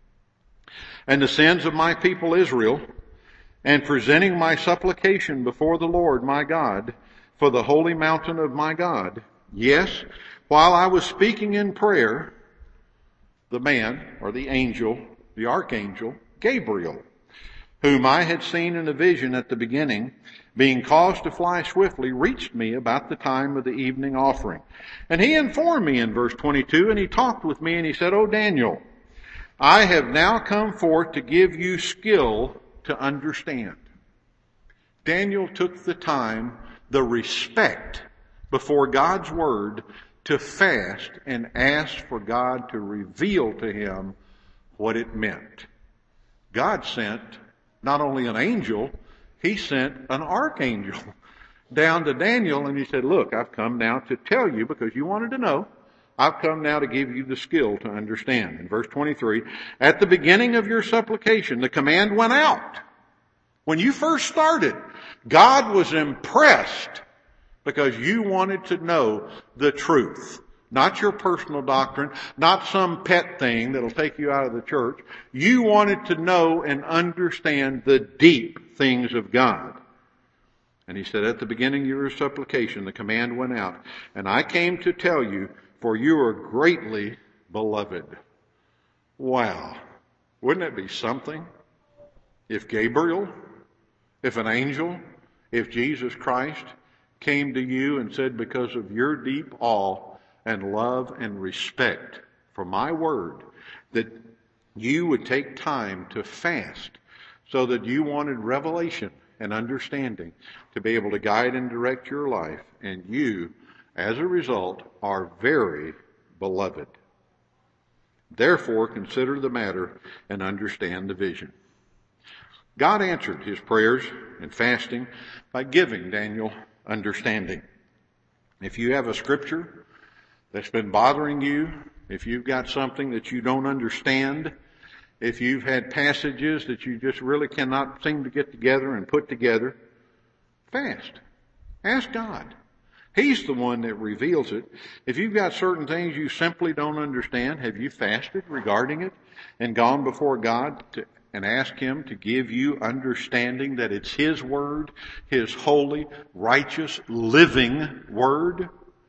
and the sins of my people Israel, and presenting my supplication before the Lord my God for the holy mountain of my God, yes, while I was speaking in prayer, the man, or the angel, the archangel, Gabriel, whom I had seen in a vision at the beginning, being caused to fly swiftly, reached me about the time of the evening offering. And he informed me in verse 22, and he talked with me, and he said, O Daniel, I have now come forth to give you skill to understand. Daniel took the time, the respect before God's word, to fast and ask for God to reveal to him what it meant. God sent not only an angel, he sent an archangel down to Daniel, and he said, look, I've come now to tell you, because you wanted to know, I've come now to give you the skill to understand. In verse 23, at the beginning of your supplication, the command went out. When you first started, God was impressed because you wanted to know the truth. Not your personal doctrine, not some pet thing that'll take you out of the church. You wanted to know and understand the deep things of God. And he said, at the beginning of your supplication, the command went out, and I came to tell you, for you are greatly beloved. Wow. Wouldn't it be something If Gabriel, if an angel, if Jesus Christ came to you and said, because of your deep awe and love and respect for my word, that you would take time to fast so that you wanted revelation and understanding to be able to guide and direct your life, and you, as a result, are very beloved. Therefore, consider the matter and understand the vision. God answered his prayers and fasting by giving Daniel understanding. If you have a scripture that's been bothering you, if you've got something that you don't understand, if you've had passages that you just really cannot seem to get together and put together, fast. Ask God. He's the one that reveals it. If you've got certain things you simply don't understand, have you fasted regarding it and gone before God and asked him to give you understanding that it's his word, his holy, righteous, living word,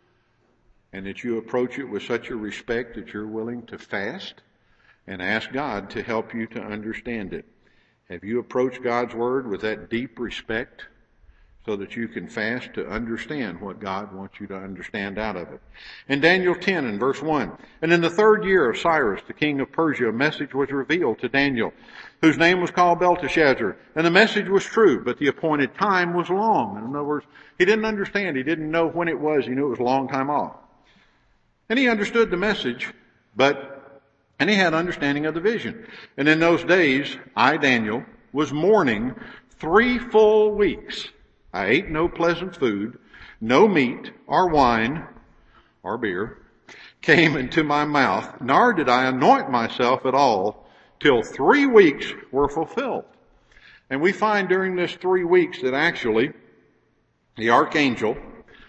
and that you approach it with such a respect that you're willing to fast and ask God to help you to understand it? Have you approached God's word with that deep respect so that you can fast to understand what God wants you to understand out of it? In Daniel 10 and verse 1, and in the 3rd year of Cyrus, the king of Persia, a message was revealed to Daniel, whose name was called Belteshazzar. And the message was true, but the appointed time was long. In other words, he didn't understand. He didn't know when it was. He knew it was a long time off. And he understood the message, and he had understanding of the vision. And in those days, I, Daniel, was mourning 3 full weeks. I ate no pleasant food, no meat or wine or beer came into my mouth, nor did I anoint myself at all till 3 weeks were fulfilled. And we find during this 3 weeks that actually the archangel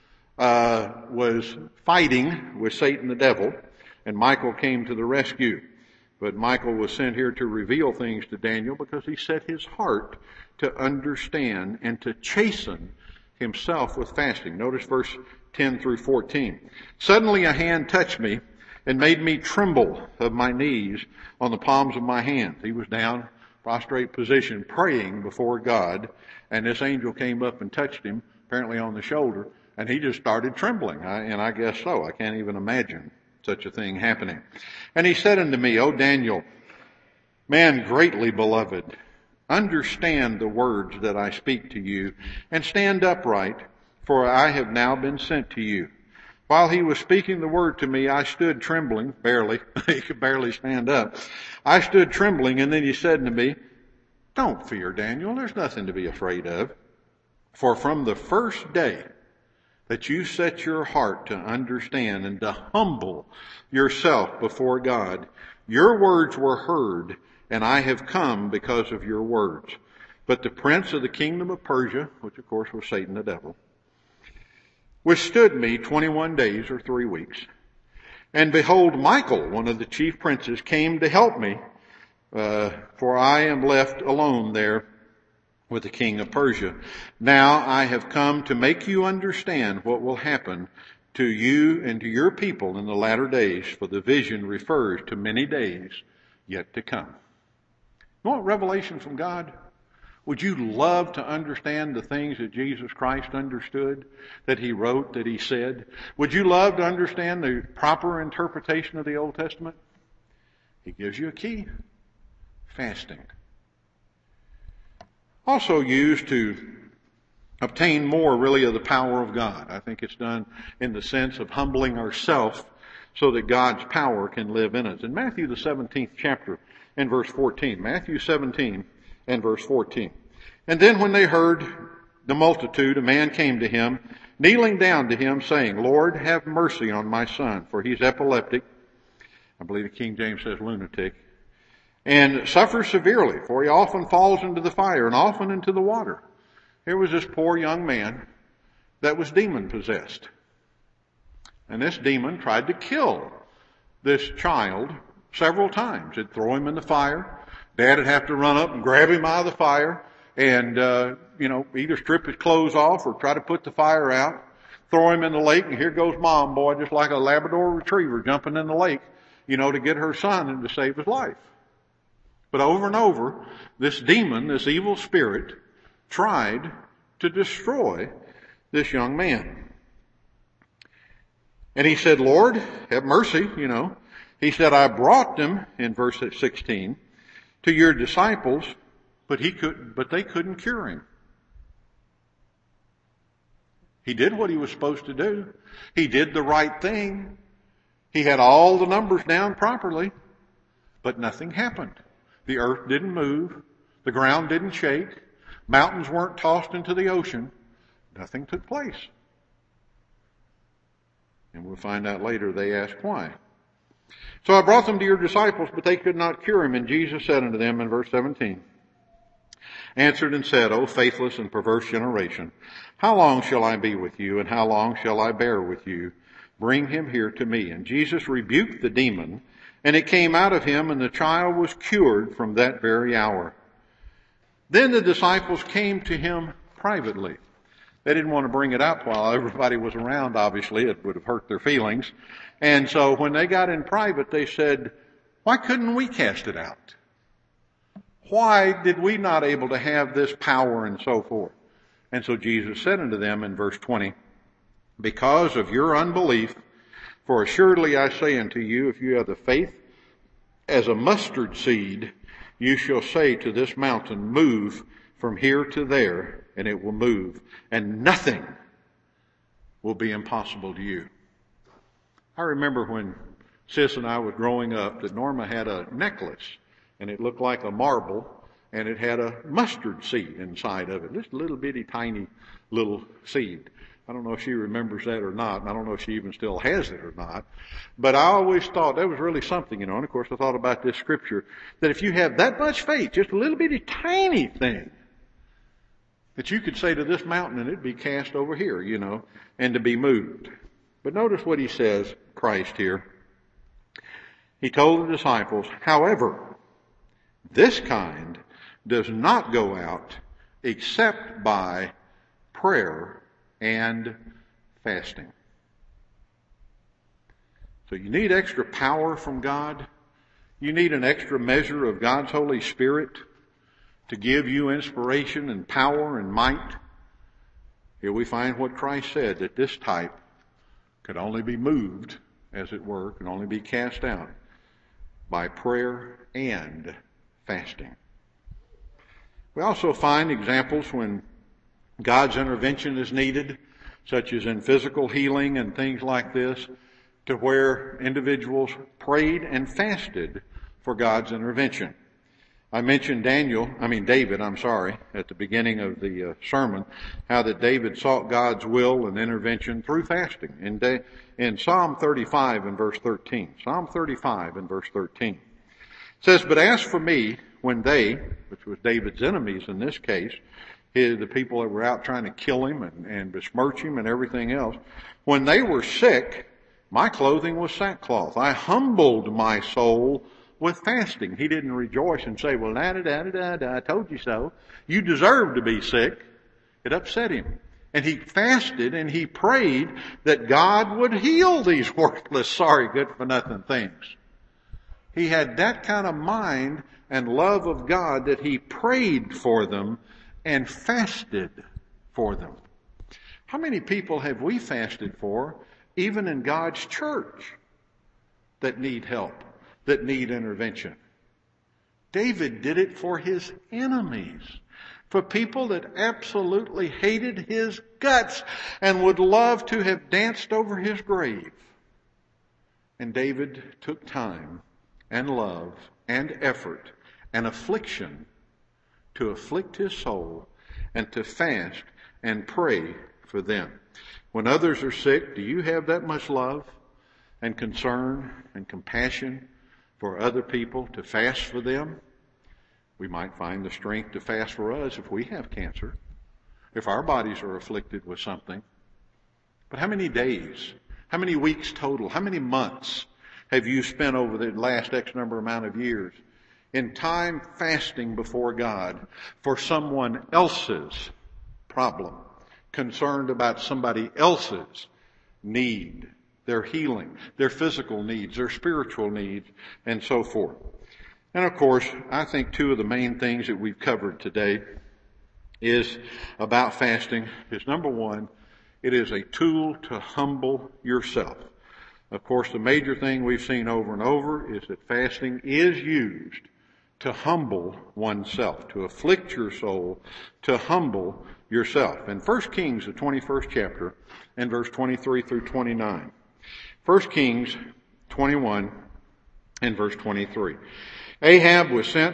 was fighting with Satan the devil, and Michael came to the rescue. But Michael was sent here to reveal things to Daniel because he set his heart to understand and to chasten himself with fasting. Notice verse 10 through 14. Suddenly a hand touched me and made me tremble of my knees on the palms of my hands. He was down, prostrate position, praying before God, and this angel came up and touched him, apparently on the shoulder, and he just started trembling. And I guess so. I can't even imagine such a thing happening. And he said unto me, O Daniel, man greatly beloved, understand the words that I speak to you, and stand upright, for I have now been sent to you. While he was speaking the word to me, I stood trembling, barely. He could barely stand up. I stood trembling, and then he said to me, don't fear, Daniel. There's nothing to be afraid of. For from the first day that you set your heart to understand and to humble yourself before God, your words were heard, and I have come because of your words. But the prince of the kingdom of Persia, which of course was Satan the devil, withstood me 21 days or 3 weeks. And behold, Michael, one of the chief princes, came to help me, for I am left alone there with the king of Persia. Now I have come to make you understand what will happen to you and to your people in the latter days, for the vision refers to many days yet to come. You want revelation from God? Would you love to understand the things that Jesus Christ understood, that he wrote, that he said? Would you love to understand the proper interpretation of the Old Testament? He gives you a key. Fasting. Also used to obtain more, really, of the power of God. I think it's done in the sense of humbling ourselves so that God's power can live in us. In Matthew the 17th chapter and verse 14. Matthew 17 and verse 14. And then when they heard the multitude, a man came to him, kneeling down to him, saying, Lord, have mercy on my son, for he's epileptic. I believe the King James says lunatic. And suffers severely, for he often falls into the fire and often into the water. Here was this poor young man that was demon-possessed. And this demon tried to kill this child several times. It'd throw him in the fire. Dad would have to run up and grab him out of the fire and, either strip his clothes off or try to put the fire out, throw him in the lake, and here goes Mom, boy, just like a Labrador retriever jumping in the lake, to get her son and to save his life. But over and over, this demon, this evil spirit, tried to destroy this young man. And he said, Lord, have mercy, He said, I brought them, in verse 16, to your disciples, but they couldn't cure him. He did what he was supposed to do. He did the right thing. He had all the numbers down properly, but nothing happened. The earth didn't move. The ground didn't shake. Mountains weren't tossed into the ocean. Nothing took place. And we'll find out later they asked why. So I brought them to your disciples, but they could not cure him. And Jesus said unto them in verse 17, answered and said, O faithless and perverse generation, how long shall I be with you, and how long shall I bear with you? Bring him here to me. And Jesus rebuked the demon, and it came out of him, and the child was cured from that very hour. Then the disciples came to him privately. They didn't want to bring it up while everybody was around, obviously. It would have hurt their feelings. And so when they got in private, they said, why couldn't we cast it out? Why did we not able to have this power and so forth? And so Jesus said unto them in verse 20, because of your unbelief, for assuredly I say unto you, if you have the faith as a mustard seed, you shall say to this mountain, move from here to there, and it will move, and nothing will be impossible to you. I remember when Sis and I were growing up that Norma had a necklace, and it looked like a marble, and it had a mustard seed inside of it, just a little bitty tiny little seed. I don't know if she remembers that or not, and I don't know if she even still has it or not. But I always thought that was really something, and of course I thought about this scripture, that if you have that much faith, just a little bitty tiny thing, that you could say to this mountain and it'd be cast over here, and to be moved. But notice what he says, Christ here. He told the disciples, however, this kind does not go out except by prayer and fasting. So you need extra power from God. You need an extra measure of God's Holy Spirit to give you inspiration and power and might. Here we find what Christ said, that this type could only be moved, as it were, could only be cast out by prayer and fasting. We also find examples when God's intervention is needed, such as in physical healing and things like this, to where individuals prayed and fasted for God's intervention. I mentioned David, at the beginning of the sermon, how that David sought God's will and intervention through fasting. In Psalm 35 and verse 13. Psalm 35 and verse 13. It says, but as for me, when they, which was David's enemies in this case, the people that were out trying to kill him and besmirch him and everything else, when they were sick, my clothing was sackcloth. I humbled my soul with fasting. He didn't rejoice and say, well, I told you so. You deserve to be sick. It upset him. And he fasted and he prayed that God would heal these worthless, sorry, good-for-nothing things. He had that kind of mind and love of God that he prayed for them and fasted for them. How many people have we fasted for, even in God's church, that need help, that need intervention? David did it for his enemies, for people that absolutely hated his guts and would love to have danced over his grave. And David took time and love and effort and affliction to afflict his soul and to fast and pray for them. When others are sick, do you have that much love and concern and compassion for other people to fast for them? We might find the strength to fast for us if we have cancer, if our bodies are afflicted with something. But how many days, how many weeks total, how many months have you spent over the last X number amount of years in time fasting before God for someone else's problem, concerned about somebody else's need, their healing, their physical needs, their spiritual needs, and so forth? And of course, I think two of the main things that we've covered today is about fasting is number one, it is a tool to humble yourself. Of course, the major thing we've seen over and over is that fasting is used to humble oneself, to afflict your soul, to humble yourself. In 1 Kings, the 21st chapter, and verse 23 through 29. 1 Kings 21 and verse 23. Ahab was sent,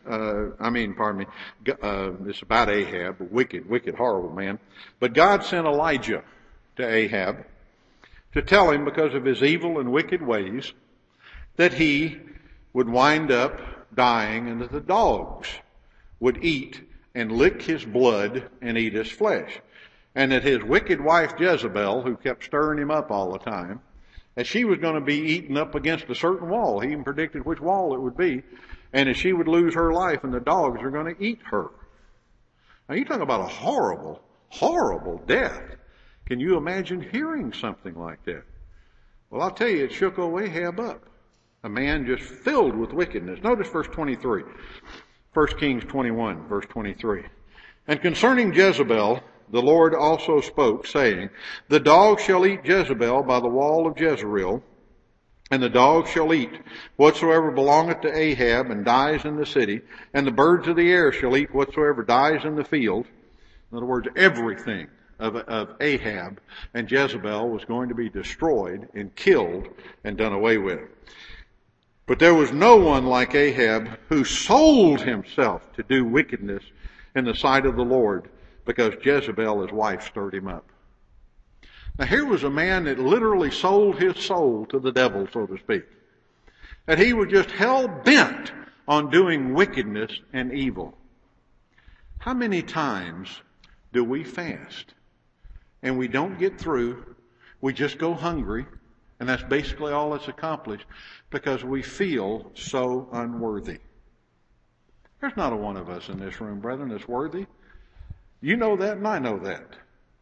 it's about Ahab, a wicked, horrible man. But God sent Elijah to Ahab to tell him, because of his evil and wicked ways, that he would wind up dying and that the dogs would eat and lick his blood and eat his flesh. And that his wicked wife Jezebel, who kept stirring him up all the time, that she was going to be eaten up against a certain wall. He even predicted which wall it would be. And that she would lose her life and the dogs are going to eat her. Now you talk about a horrible, horrible death. Can you imagine hearing something like that? Well, I'll tell you, it shook old Ahab up. A man just filled with wickedness. Notice verse 23. 1 Kings 21, verse 23. And concerning Jezebel, the Lord also spoke, saying, the dogs shall eat Jezebel by the wall of Jezreel, and the dogs shall eat whatsoever belongeth to Ahab and dies in the city, and the birds of the air shall eat whatsoever dies in the field. In other words, everything of Ahab and Jezebel was going to be destroyed and killed and done away with. But there was no one like Ahab who sold himself to do wickedness in the sight of the Lord, because Jezebel, his wife, stirred him up. Now here was a man that literally sold his soul to the devil, so to speak. That he was just hell-bent on doing wickedness and evil. How many times do we fast and we don't get through, we just go hungry, and that's basically all that's accomplished, because we feel so unworthy? There's not a one of us in this room, brethren, that's worthy. You know that and I know that.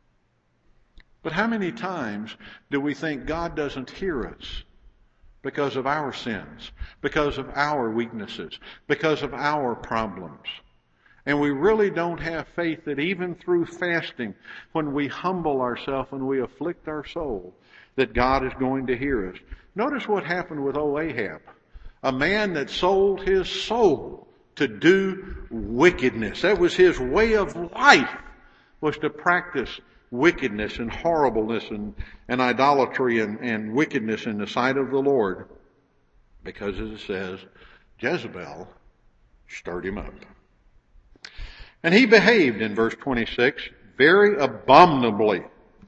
But how many times do we think God doesn't hear us because of our sins, because of our weaknesses, because of our problems? And we really don't have faith that even through fasting, when we humble ourselves and we afflict our soul, that God is going to hear us. Notice what happened with old Ahab. A man that sold his soul to do wickedness. That was his way of life, was to practice wickedness and horribleness and idolatry and wickedness in the sight of the Lord. Because as it says, Jezebel stirred him up. And he behaved, in verse 26, very abominably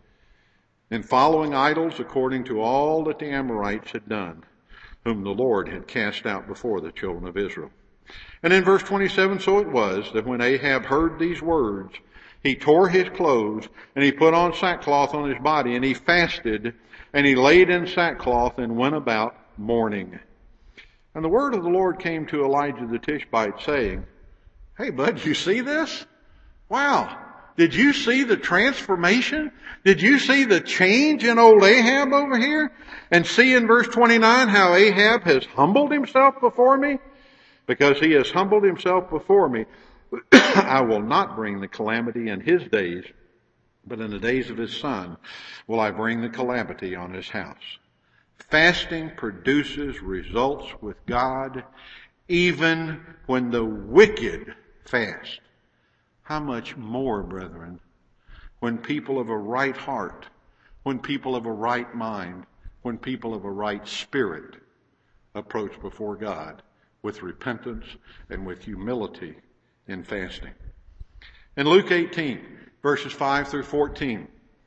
in following idols according to all that the Amorites had done, whom the Lord had cast out before the children of Israel. And in verse 27, so it was that when Ahab heard these words, he tore his clothes and he put on sackcloth on his body, and he fasted and he laid in sackcloth and went about mourning. And the word of the Lord came to Elijah the Tishbite, saying, hey, bud, you see this? Wow. Did you see the transformation? Did you see the change in old Ahab over here? And see in verse 29 how Ahab has humbled himself before me? Because he has humbled himself before me, I will not bring the calamity in his days, but in the days of his son will I bring the calamity on his house. Fasting produces results with God, even when the wicked fast. How much more, brethren, when people of a right heart, when people of a right mind, when people of a right spirit approach before God with repentance and with humility in fasting. In Luke 18, verses 5 through 14,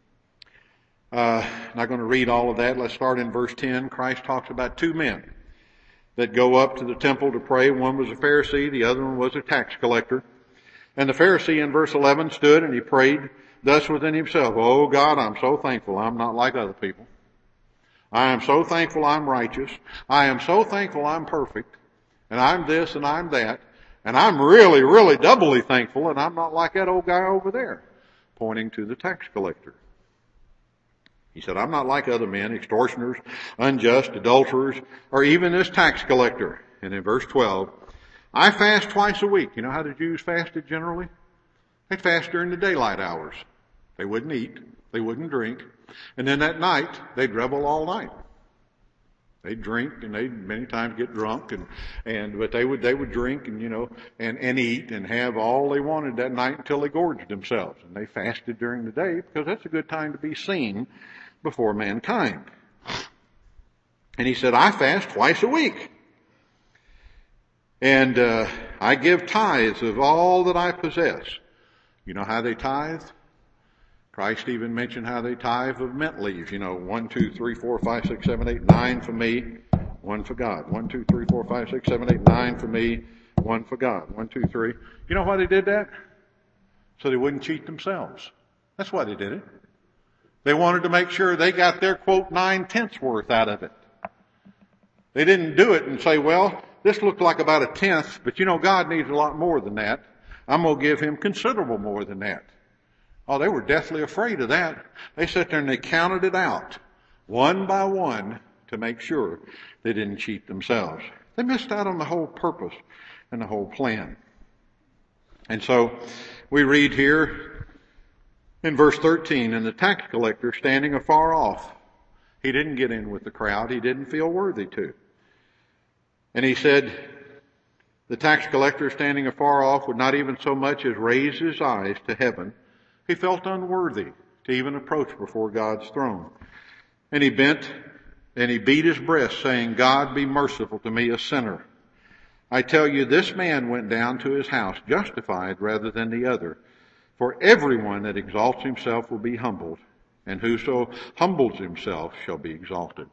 not going to read all of that. Let's start in verse 10. Christ talks about two men that go up to the temple to pray. One was a Pharisee, the other one was a tax collector. And the Pharisee in verse 11 stood and he prayed thus within himself, oh God, I'm so thankful I'm not like other people. I am so thankful I'm righteous. I am so thankful I'm perfect. And I'm this and I'm that. And I'm really, really doubly thankful and I'm not like that old guy over there, pointing to the tax collector. He said, I'm not like other men, extortioners, unjust, adulterers, or even this tax collector. And in verse 12, I fast twice a week. You know how the Jews fasted generally? They'd fast during the daylight hours. They wouldn't eat. They wouldn't drink. And then at night, they'd revel all night. They'd drink and they'd many times get drunk but they would drink and eat and have all they wanted that night until they gorged themselves. And they fasted during the day because that's a good time to be seen before mankind. And he said, I fast twice a week. And I give tithes of all that I possess. You know how they tithe? Christ even mentioned how they tithe of mint leaves. 1, 2, 3, 4, 5, 6, 7, 8, 9 for me, 1 for God. 1, 2, 3, 4, 5, 6, 7, 8, 9 for me, 1 for God. 1, 2, 3. You know why they did that? So they wouldn't cheat themselves. That's why they did it. They wanted to make sure they got their, quote, 9/10 worth out of it. They didn't do it and say, well, this looked like about 1/10, but God needs a lot more than that. I'm going to give him considerable more than that. Oh, they were deathly afraid of that. They sat there and they counted it out, one by one, to make sure they didn't cheat themselves. They missed out on the whole purpose and the whole plan. And so we read here in verse 13, and the tax collector standing afar off, he didn't get in with the crowd. He didn't feel worthy to. And he said, the tax collector standing afar off would not even so much as raise his eyes to heaven. He felt unworthy to even approach before God's throne. And he bent and he beat his breast, saying, God, be merciful to me, a sinner. I tell you, this man went down to his house justified rather than the other. For everyone that exalts himself will be humbled, and whoso humbles himself shall be exalted.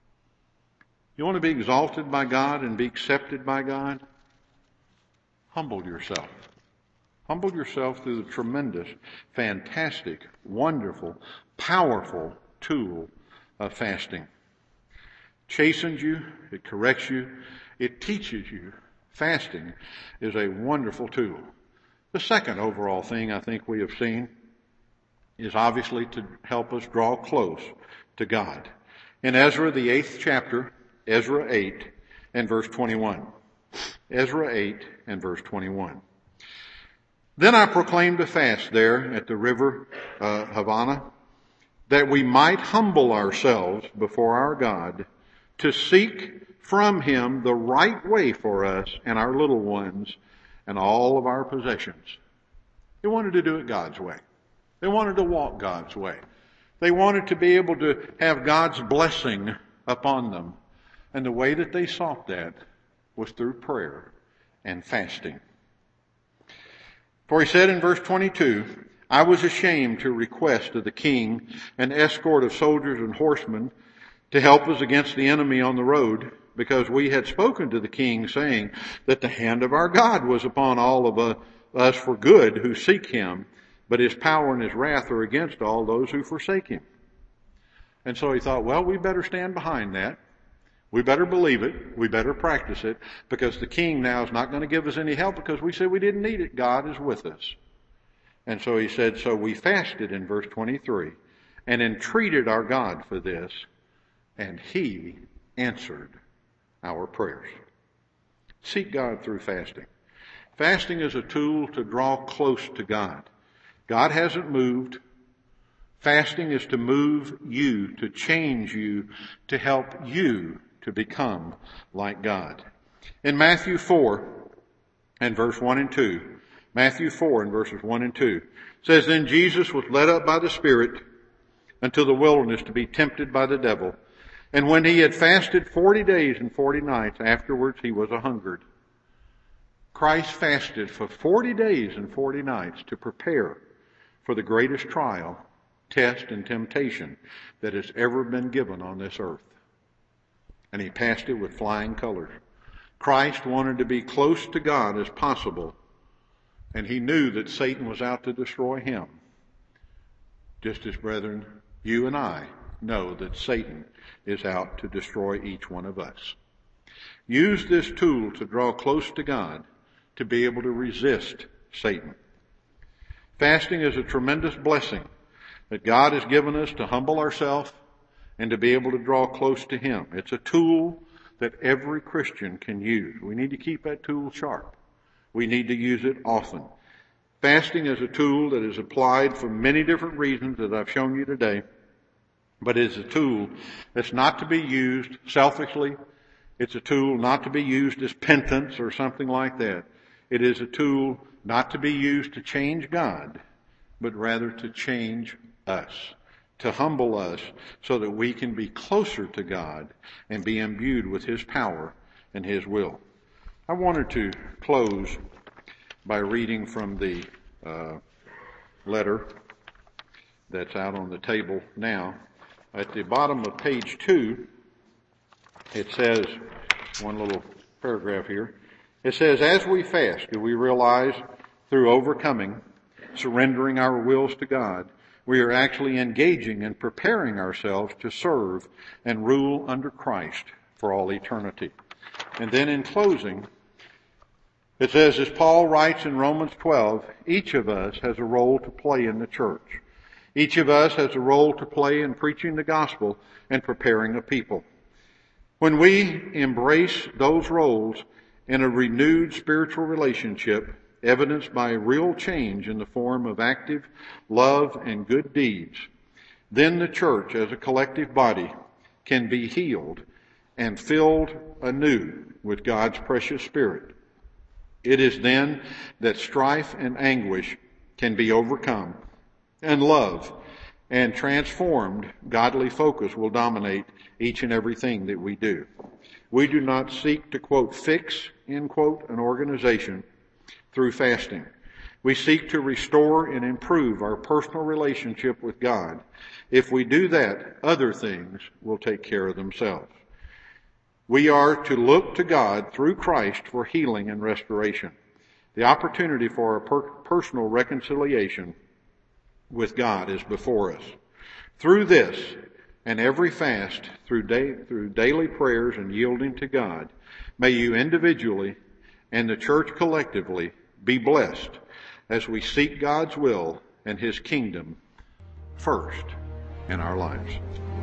You want to be exalted by God and be accepted by God? Humble yourself. Humble yourself through the tremendous, fantastic, wonderful, powerful tool of fasting. Chastens you, it corrects you, it teaches you. Fasting is a wonderful tool. The second overall thing I think we have seen is obviously to help us draw close to God. In Ezra, the 8th chapter, Ezra 8 and verse 21. Ezra 8 and verse 21. Then I proclaimed a fast there at the river Havana, that we might humble ourselves before our God to seek from him the right way for us and our little ones and all of our possessions. They wanted to do it God's way. They wanted to walk God's way. They wanted to be able to have God's blessing upon them. And the way that they sought that was through prayer and fasting. For he said in verse 22, I was ashamed to request of the king an escort of soldiers and horsemen to help us against the enemy on the road, because we had spoken to the king, saying that the hand of our God was upon all of us for good who seek him, but his power and his wrath are against all those who forsake him. And so he thought, well, we better stand behind that. We better believe it. We better practice it, because the king now is not going to give us any help because we said we didn't need it. God is with us. And so he said, so we fasted in verse 23 and entreated our God for this, and he answered our prayers. Seek God through fasting. Fasting is a tool to draw close to God. God hasn't moved. Fasting is to move you, to change you, to help you to become like God. In Matthew 4 and verse 1 and 2, Matthew 4 and verses 1 and 2, says, Then Jesus was led up by the Spirit unto the wilderness to be tempted by the devil. And when he had fasted 40 days and 40 nights, afterwards he was a-hungered. Christ fasted for 40 days and 40 nights to prepare for the greatest trial, test, and temptation that has ever been given on this earth. And he passed it with flying colors. Christ wanted to be close to God as possible, and he knew that Satan was out to destroy him. Just as, brethren, you and I know that Satan is out to destroy each one of us. Use this tool to draw close to God, to be able to resist Satan. Fasting is a tremendous blessing that God has given us to humble ourselves and to be able to draw close to him. It's a tool that every Christian can use. We need to keep that tool sharp. We need to use it often. Fasting is a tool that is applied for many different reasons that I've shown you today, but it is a tool that's not to be used selfishly. It's a tool not to be used as penance or something like that. It is a tool not to be used to change God, but rather to change us, to humble us so that we can be closer to God and be imbued with His power and His will. I wanted to close by reading from the letter that's out on the table now. At the bottom of page 2, it says, one little paragraph here, it says, as we fast, do we realize through overcoming, surrendering our wills to God, we are actually engaging and preparing ourselves to serve and rule under Christ for all eternity. And then in closing, it says, as Paul writes in Romans 12, each of us has a role to play in the church. Each of us has a role to play in preaching the gospel and preparing a people. When we embrace those roles in a renewed spiritual relationship, evidenced by real change in the form of active love and good deeds, then the church as a collective body can be healed and filled anew with God's precious Spirit. It is then that strife and anguish can be overcome, and love and transformed godly focus will dominate each and everything that we do. We do not seek to, quote, fix, end quote, an organization through fasting. We seek to restore and improve our personal relationship with God. If we do that, other things will take care of themselves. We are to look to God through Christ for healing and restoration. The opportunity for a personal reconciliation with God is before us. Through this and every fast, through daily prayers and yielding to God, may you individually and the church collectively be blessed as we seek God's will and His kingdom first in our lives.